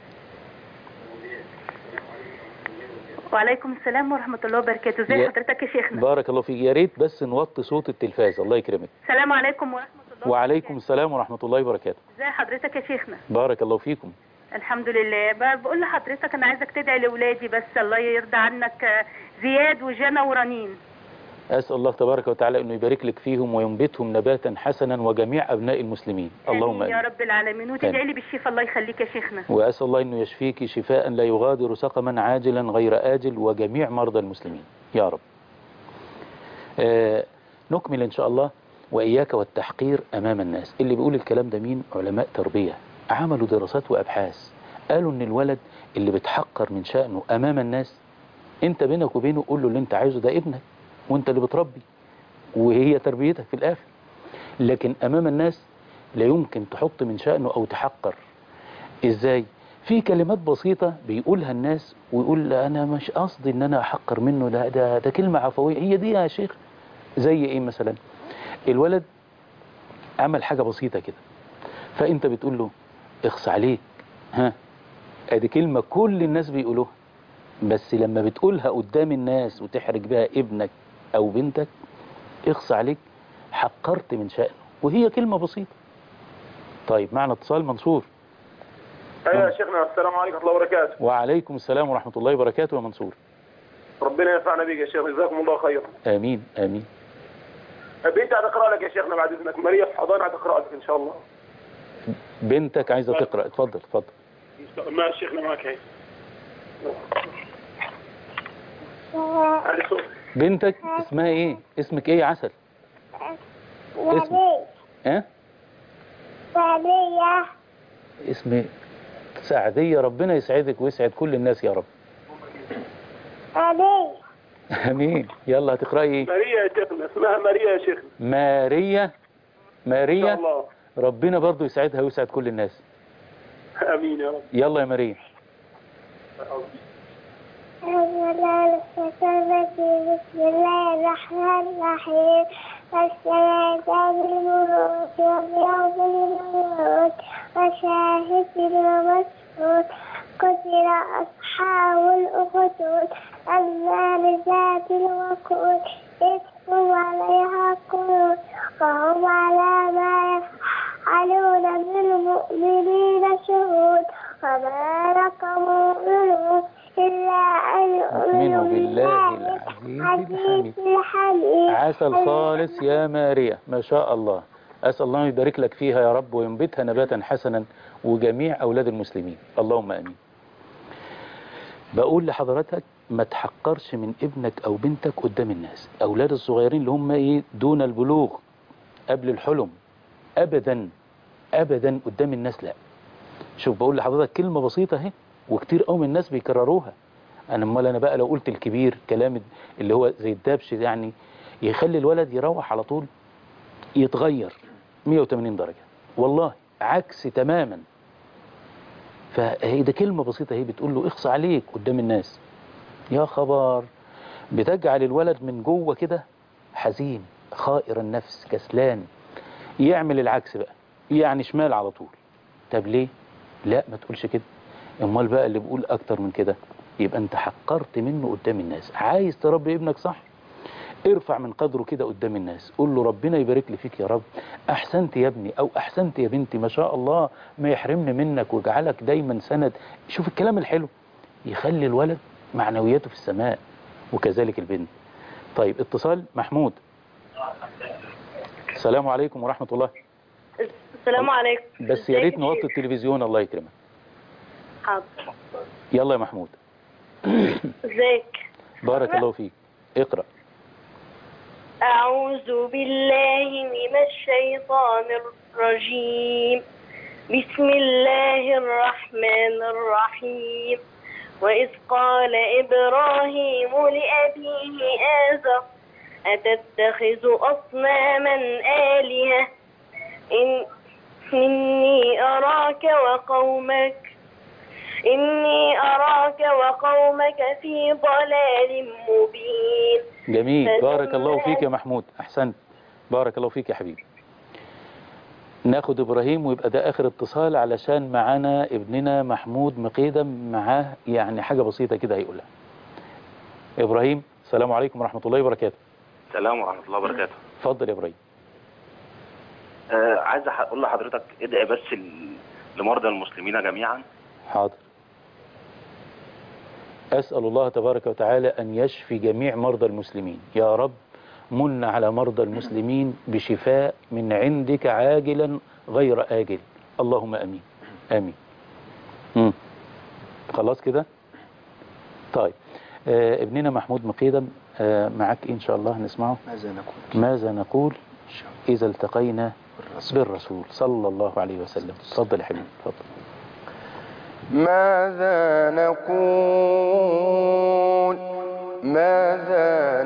وعليكم السلام ورحمة الله وبركاته. ازي حضرتك يا شيخنا؟ بارك الله فيك. يا ريت بس نوطي صوت التلفاز. الله يكرمك. السلام عليكم ورحمة الله. وعليكم السلام ورحمة الله وبركاته. ازي حضرتك يا شيخنا؟ بارك الله فيكم. الحمد لله. بقول لحضرتك انا عايزك تدعي لاولادي بس، الله يرضى عنك، زياد وجنى ورنين. أسأل الله تبارك وتعالى أنه يبارك لك فيهم وينبتهم نباتا حسنا وجميع أبناء المسلمين. اللهم آمين يا رب العالمين. وتدعي لي بالشفاء، الله يخليك يا شيخنا. وأسأل الله أنه يشفيك شفاء لا يغادر سقما عاجلا غير آجل وجميع مرضى المسلمين يا رب. نكمل إن شاء الله. وإياك والتحقير أمام الناس. اللي بيقول الكلام ده مين؟ علماء تربية عملوا دراسات وأبحاث، قالوا إن الولد اللي بتحقر من شأنه أمام الناس، أنت بينك وبينه قول له اللي أنت عايزه، ده ابنك وأنت اللي بتربي وهي تربيتك في الآخر. لكن أمام الناس لا يمكن تحط من شأنه أو تحقر. إزاي؟ في كلمات بسيطة بيقولها الناس ويقول أنا مش قصدي إن أنا أحقر منه، ده كلمة عفوية. هي دي يا شيخ. زي إيه مثلا؟ الولد عمل حاجة بسيطة كده، فأنت بتقول له اخص عليك، ها، ادي كلمة كل الناس بيقولوها، بس لما بتقولها قدام الناس وتحرج بها ابنك أو بنتك، اخص عليك، حقرت من شأنه، وهي كلمة بسيطة. طيب معنا اتصال. منصور. ايوه يا شيخنا، السلام عليكم ورحمه الله وبركاته. وعليكم السلام ورحمة الله وبركاته يا منصور. ربنا ينفعنا بيك يا شيخ، جزاكم الله خيرا. آمين آمين. بنتي هتقرا لك يا شيخنا بعد اذنك، ماريا في حضانه هتقرا لك ان شاء الله. بنتك عايزة تقرأ، اتفضل اتفضل. ما شيخنا معك هي. بنتك اسمها ايه؟ اسمك ايه يا عسل؟ سعدية. ها؟ سعدية. اسم سعدية. ربنا يسعدك ويسعد كل الناس يا رب. سعدية. امين. يلا هتقرأي ايه؟ ماريا يا شيخنا، اسمها ماريا يا شيخنا. ماريا. ماريا. الله. ربنا برضو يسعدها ويسعد كل الناس. امين يا رب. يلا يا ماريا. بسم الله الرحمن الرحيم. والسماء بالبروج واليوم الموعود وشاهد ومشهود. قتل أصحاب الأخدود النار ذات الوقود إذ هم عليها قعود وهم على ما يفعلون بالمؤمنين شهود وما نقموا منهم إلا أن يؤمنوا بالله العزيز الحميد. عسل خالص يا ماريا، ما شاء الله. أسأل الله يبارك لك فيها يا رب وينبتها نباتا حسنا وجميع أولاد المسلمين. اللهم آمين. بقول لحضرتك ما تحقرش من ابنك أو بنتك قدام الناس. أولاد الصغيرين اللي هم إيه دون البلوغ قبل الحلم، أبدا أبدا قدام الناس لا. شوف بقول لحضرتك كلمة بسيطة اهي وكتير قوي من الناس بيكرروها. امال انا بقى لو قلت الكبير كلام اللي هو زي الدبش يعني يخلي الولد يروح على طول يتغير 180 درجة، والله عكس تماما. فهي ده كلمة بسيطة هي بتقول له اخص عليك قدام الناس. يا خبر، بتجعل الولد من جوه كده حزين خائر النفس كسلان، يعمل العكس بقى، يعني شمال على طول. طب ليه؟ لا ما تقولش كده. امال بقى اللي بيقول اكتر من كده يبقى انت حقرت منه قدام الناس. عايز تربي ابنك صح، ارفع من قدره كده قدام الناس، قول له ربنا يبارك لي فيك يا رب، احسنت يا ابني او احسنت يا بنتي، ما شاء الله، ما يحرمني منك ويجعلك دايما سند. شوف الكلام الحلو يخلي الولد معنوياته في السماء، وكذلك البنت. طيب اتصال. محمود. السلام عليكم ورحمة الله. السلام عليكم. بس يا ريت نوطي التلفزيون الله يكرمك. حاضر. يلا يا محمود. ازيك؟ بارك الله فيك. اقرأ. أعوذ بالله من الشيطان الرجيم. بسم الله الرحمن الرحيم. وإذ قال إبراهيم لأبيه آزر أتتخذ أصناما آلهة إني أراك وقومك في ضلال مبين. جميل. بارك الله فيك يا محمود، أحسنت. بارك الله فيك يا حبيبي. ناخد إبراهيم ويبقى ده آخر اتصال علشان معانا ابننا محمود مقيدم معاه يعني حاجة بسيطة كده هيقولها. إبراهيم، السلام عليكم ورحمة الله وبركاته. السلام ورحمة الله وبركاته. اتفضل يا إبراهيم. عايز أقول لحضرتك ادعي بس لمرضى المسلمين جميعا. حاضر. أسأل الله تبارك وتعالى أن يشفي جميع مرضى المسلمين. يا رب من على مرضى المسلمين بشفاء من عندك عاجلا غير آجل، اللهم أمين آمين. خلاص كده. طيب ابننا محمود مقيدم معك إن شاء الله نسمعه. ماذا نقول إذا التقينا بالرسول صلى الله عليه وسلم. تفضل يا حبيبي تفضل. ماذا نقول ماذا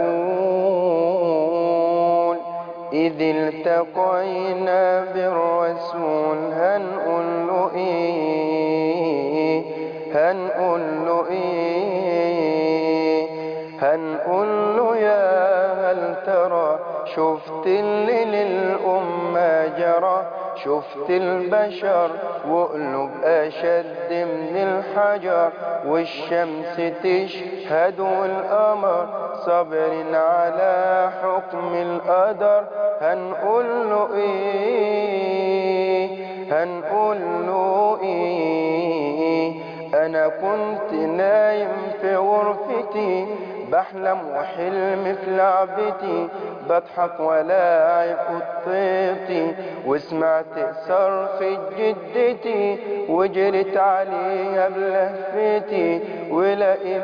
نقول إذ التقينا بالرسول هنقول له إيه هنقول له إيه هنقول له يا هل ترى شفت اللي للأمة جرى شفت البشر وقلوب أشد من الحجر والشمس تشهد والقمر صبر على حكم القدر هنقول له إيه هنقول له إيه أنا كنت نايم في غرفتي بحلم وحلم في لعبتي بضحك ولاعب قطتي وسمعت صرخة جدتي وجريت عليها بلهفتي ولقيت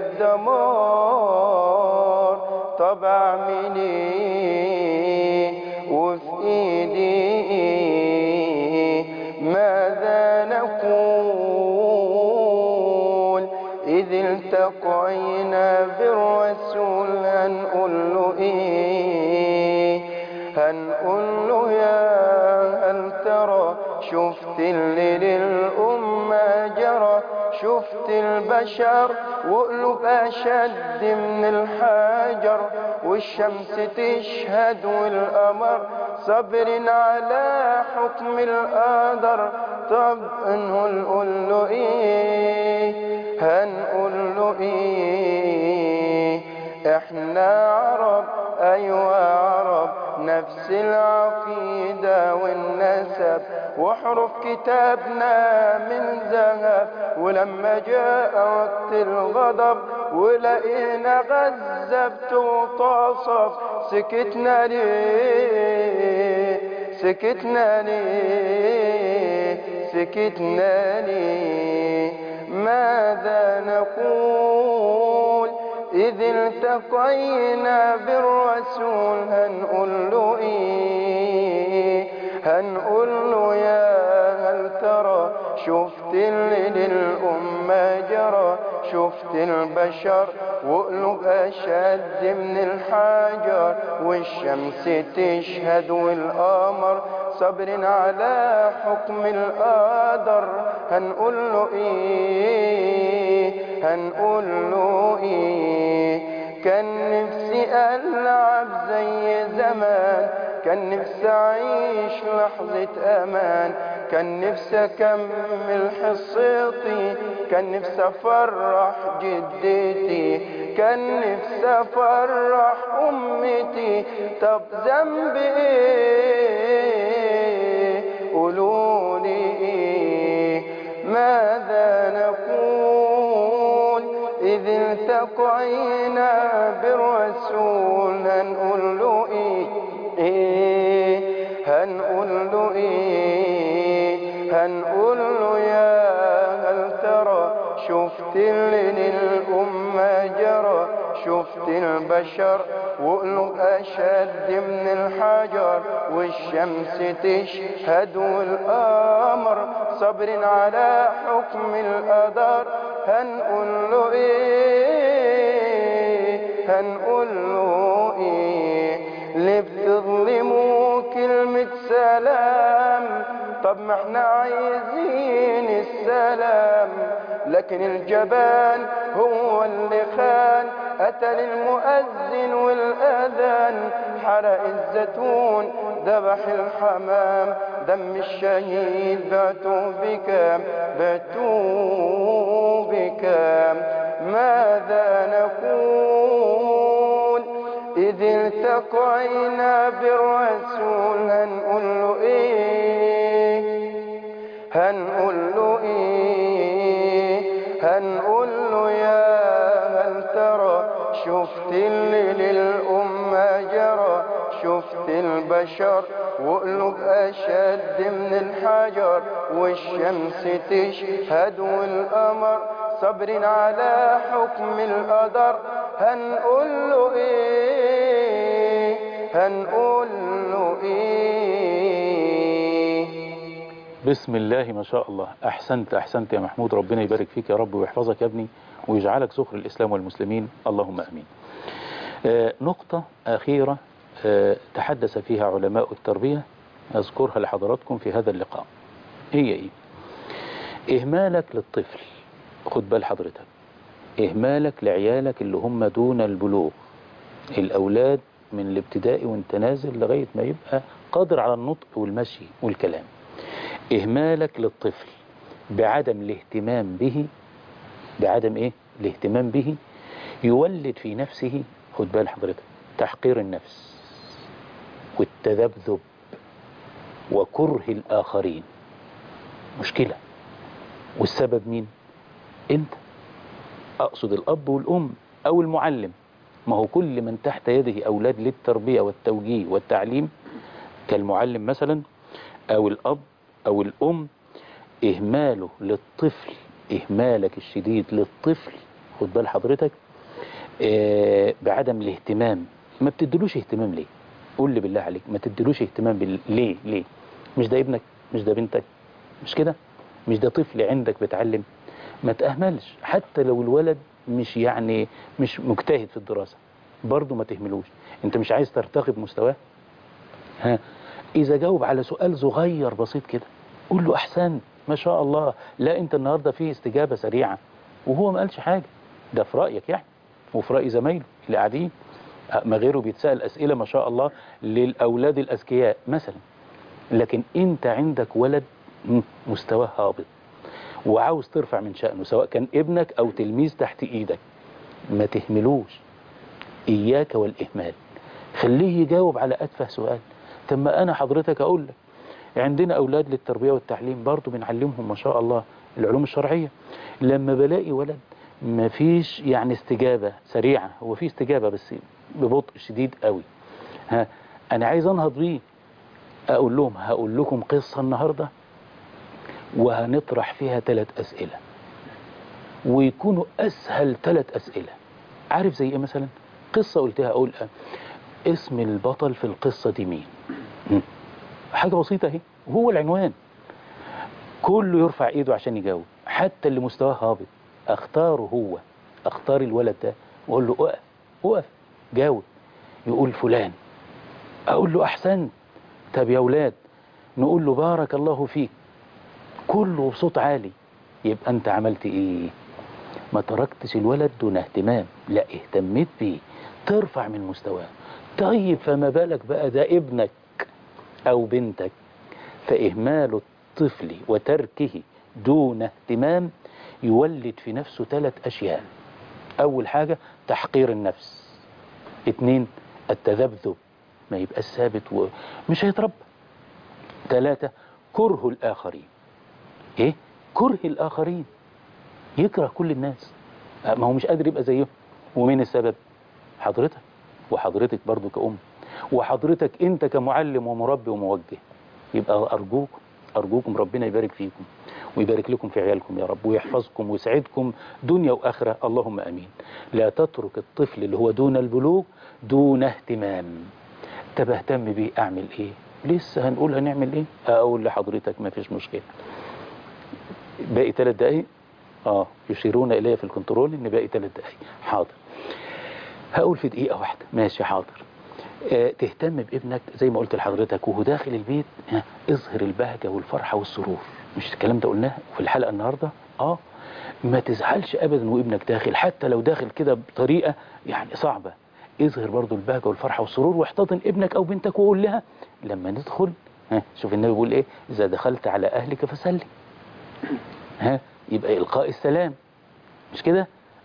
دمار طب اعمل ايه وفي ايدي ايه ماذا نقول إذ التقينا بالرسول هنقول له إيه هنقول له يا هل ترى شفت اللي للأمة جرى شفت البشر وقلوب أشد من الحجر والشمس تشهد والقمر صبر على حكم القدر طب نقول له إيه هنقول له إيه احنا عرب ايوه عرب نفس العقيدة والنسب وحروف كتابنا من ذهب ولما جاء وقت الغضب ولقينا غزبت وطاصف سكتنا ليه سكتنا ليه سكتنا ليه ماذا نقول إذ التقينا بالرسول هنقول له إيه هنقول له يا هل ترى شفت اللي للأمة جرى شفت البشر وقلوب أشد من الحجر والشمس تشهد والقمر صبر على حكم القدر هنقول له إيه هنقول له إيه كان نفسي ألعب زي زمان كان نفسي أعيش لحظة أمان كان نفسي أكمل حصتي كان نفسي أفرح جدتي كان نفسي أفرح أمتي طب ذنبي إيه قولولي إيه ماذا نقول إذ التقينا بالرسول هنقول له إيه هنقول له إيه هنقول له يا هل ترى شفت اللي للأمة جرى شفت البشر وقلوب أشد من الحجر والشمس تشهد والقمر صبر على حكم القدر هنقول له إيه هنقول له إيه اللي بتظلموا كلمة سلام طب ما احنا عايزين السلام لكن الجبان هو اللي خان قتل المؤذن والأذان حرق الزيتون ذبح الحمام دم الشهيد بعتوه بكام بعتوه بكام ماذا نقول إذ التقينا بالرسول هنقول له إيه؟ هنقول له إيه؟ هنقول له يا هل ترى شفت اللي للأمة جرى، شفت البشر وقلوب أشد من الحجر، والشمس تشهد والقمر صبر على حكم القدر. هنقول له إيه؟ هنقول له إيه؟ بسم الله ما شاء الله. أحسنت يا محمود، ربنا يبارك فيك يا رب ويحفظك يا ابني ويجعلك ذخر الإسلام والمسلمين، اللهم أمين. نقطة أخيرة تحدث فيها علماء التربية أذكرها لحضراتكم في هذا اللقاء. هي إيه؟ إهمالك للطفل، خد بال حضرتك، إهمالك لعيالك اللي هم دون البلوغ، الأولاد من الابتدائي وانت نازل لغاية ما يبقى قادر على النطق والمشي والكلام. إهمالك للطفل بعدم الاهتمام به، بعدم إيه؟ الاهتمام به يولد في نفسه، خد بال حضرتك، تحقير النفس والتذبذب وكره الآخرين. مشكلة. والسبب مين؟ أنت، أقصد الأب والأم أو المعلم. ما هو كل من تحت يده أولاد للتربية والتوجيه والتعليم كالمعلم مثلا أو الأب أو الأم، إهماله للطفل، إهمالك الشديد للطفل، خد بال حضرتك، بعدم الاهتمام. ما بتدلوش اهتمام ليه؟ قول لي بالله عليك، ما تدلوش اهتمام ليه؟ مش ده ابنك؟ مش ده بنتك؟ مش كده؟ مش ده طفل عندك بتعلم؟ ما تأهملش. حتى لو الولد مش مش مجتهد في الدراسة برضه ما تهملوش. انت مش عايز ترتقي بمستواه؟ ها، إذا جاوب على سؤال صغير بسيط كده قول له أحسنت ما شاء الله، لا أنت النهاردة فيه استجابة سريعة، وهو ما قالش حاجة، ده في رأيك يعني وفي رأي زمايله اللي قاعدين. ما غيره بيتسأل أسئلة ما شاء الله للأولاد الأذكياء مثلا، لكن أنت عندك ولد مستواه هابط وعاوز ترفع من شأنه، سواء كان ابنك أو تلميذ تحت إيدك، ما تهملوش. إياك والإهمال، خليه يجاوب على أتفه سؤال. ثم أنا حضرتك أقول لك عندنا أولاد للتربية والتعليم برضو بنعلمهم ما شاء الله العلوم الشرعية. لما بلاقي ولد ما فيش استجابة سريعة، هو في استجابة بس ببطء شديد قوي، ها، أنا عايز أنهض بيه، أقول لهم هقول لكم قصة النهاردة وهنطرح فيها 3 أسئلة ويكونوا أسهل 3 أسئلة. عارف زي إيه مثلا؟ قصة قلتها أقول اسم البطل في القصة دي مين؟ حاجة بسيطة اهي، وهو العنوان. كله يرفع ايده عشان يجاوب، حتى اللي مستواه هابط اختاره هو، اختار الولد ده واقول له اقف جاوب. يقول فلان، اقول له احسنت. طب يا ولاد نقول له بارك الله فيك، كله بصوت عالي. يبقى انت عملت ايه؟ ما تركتش الولد دون اهتمام، لا اهتميت بيه، ترفع من مستواه. طيب فما بالك بقى ده ابنك أو بنتك؟ فإهمال الطفل وتركه دون اهتمام يولد في نفسه 3 أشياء. أول حاجة تحقير النفس، 2 التذبذب، ما يبقى ثابت ومش هيتربى. 3 كره الآخرين. إيه؟ كره الآخرين، يكره كل الناس، ما هو مش قادر يبقى زيهم. ومين السبب؟ حضرتك، وحضرتك برضو كأم، وحضرتك انت كمعلم ومربي وموجه. يبقى أرجوكم ربنا يبارك فيكم ويبارك لكم في عيالكم يا رب ويحفظكم ويسعدكم دنيا وآخرة، اللهم أمين. لا تترك الطفل اللي هو دون البلوغ دون اهتمام. طب اهتم بيه، أعمل إيه؟ لسه هنقول هنعمل إيه؟ أقول لحضرتك ما فيش مشكلة. باقي 3 دقايق؟ يشيرون إلي في الكنترول إن باقي 3 دقايق. حاضر، هقول في دقيقة واحدة. ماشي حاضر. تهتم بابنك زي ما قلت لحضرتك وهو داخل البيت، اظهر البهجة والفرحة والسرور. مش الكلام ده قلناه في الحلقة النهاردة؟ ما تزعلش ابدا وابنك داخل، حتى لو داخل كده بطريقة صعبة، اظهر برضو البهجة والفرحة والسرور واحتضن ابنك او بنتك وقول لها لما ندخل، شوف النبي بيقول ايه؟ اذا دخلت على اهلك فسلم. يبقى القاء السلام، مش كده؟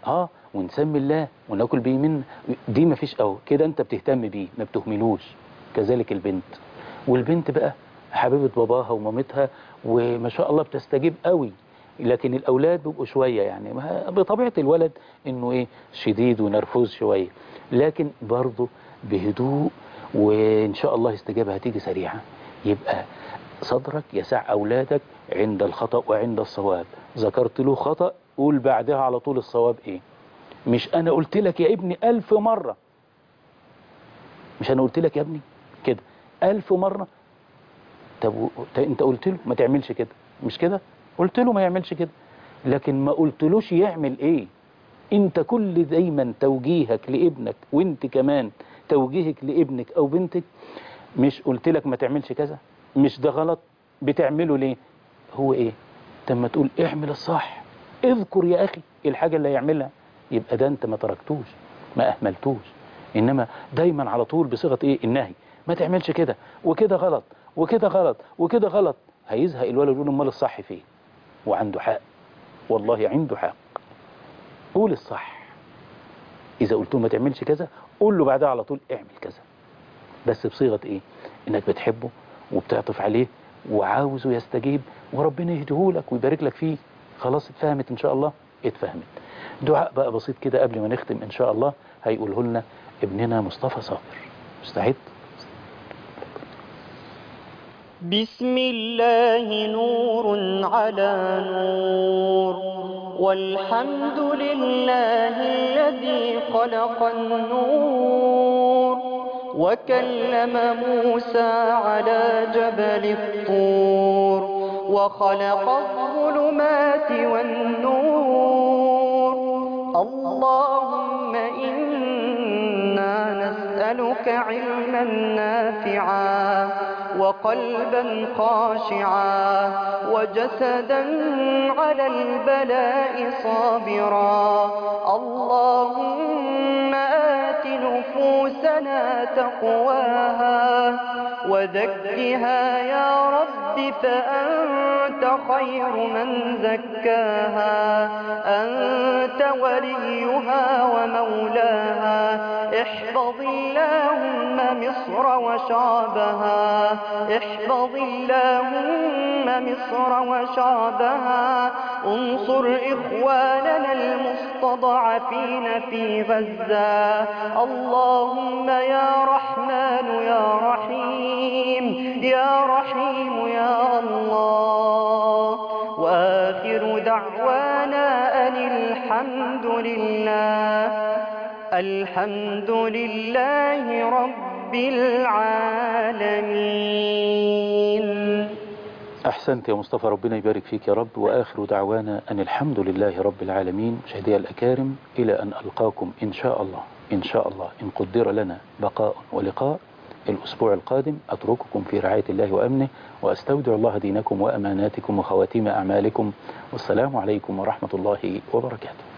ونسمي الله وناكل بيمين، دي ما فيش أو كده أنت بتهتم بيه ما بتهملوش. كذلك البنت، والبنت بقى حبيبة باباها ومامتها وما شاء الله بتستجيب قوي، لكن الأولاد بيبقوا شوية يعني بطبيعة الولد إنه إيه شديد ونرفوز شوية، لكن برضه بهدوء وإن شاء الله استجابة هتيجي سريعة. يبقى صدرك يسع أولادك عند الخطأ وعند الصواب. ذكرت له خطأ قول بعدها على طول الصواب إيه. مش أنا قلت لك يا ابني 1000 مرة، مش أنا قلت لك يا ابني كده 1000 مرة. طب أنت قلت له ما تعملش كده، مش كده؟ قلت له ما يعملش كده، لكن ما قلتلوش يعمل إيه. أنت كل دايما توجيهك لابنك وأنت كمان توجيهك لابنك أو بنتك، مش قلت لك ما تعملش كذا، مش ده غلط، بتعمله ليه؟ هو إيه؟ لما تقول اعمل الصح، اذكر يا أخي الحاجة اللي هيعملها، يبقى ده أنت ما تركتوش ما أهملتوش. إنما دايما على طول بصيغة إيه؟ النهي، ما تعملش كده وكده غلط وكده غلط وكده غلط. هيزهق الولد يقول امال الصح فيه، وعنده حق والله عنده حق. قول الصح، إذا قلت له ما تعملش كذا قول له بعدها على طول اعمل كذا، بس بصيغة إيه؟ إنك بتحبه وبتعطف عليه وعاوزه يستجيب وربنا يهديهولك ويبارك لك فيه. خلاص اتفهمت إن شاء الله؟ اتفهمت. دعاء بقى بسيط كده قبل ما نختم إن شاء الله هيقوله لنا ابننا مصطفى صابر. مستعد؟ بسم الله نور على نور، والحمد لله الذي خلق النور وكلم موسى على جبل الطور وخلق الظلمات والنور. اللهم إنا نسألك علما نافعا وقلبا خاشعا وجسدا على البلاء صابرا. اللهم آت نفوسنا تقواها وزكها يا رب فأنت خير من زكاها، أنت وليها ومولاها. احفظ اللهم مصر وشعبها، احفظ اللهم مصر وشعبها. انصر إخواننا المستضعفين في غزة. اللهم يا رحمن يا رحيم يا رحيم يا الله. وآخر دعوانا أن الحمد لله رب العالمين. أحسنت يا مصطفى، ربنا يبارك فيك يا رب. وآخر دعوانا أن الحمد لله رب العالمين. مشاهدي الأكارم إلى أن ألقاكم إن شاء الله إن شاء الله إن قدر لنا بقاء ولقاء الأسبوع القادم. أترككم في رعاية الله وأمنه، وأستودع الله دينكم وأماناتكم وخواتيم أعمالكم، والسلام عليكم ورحمة الله وبركاته.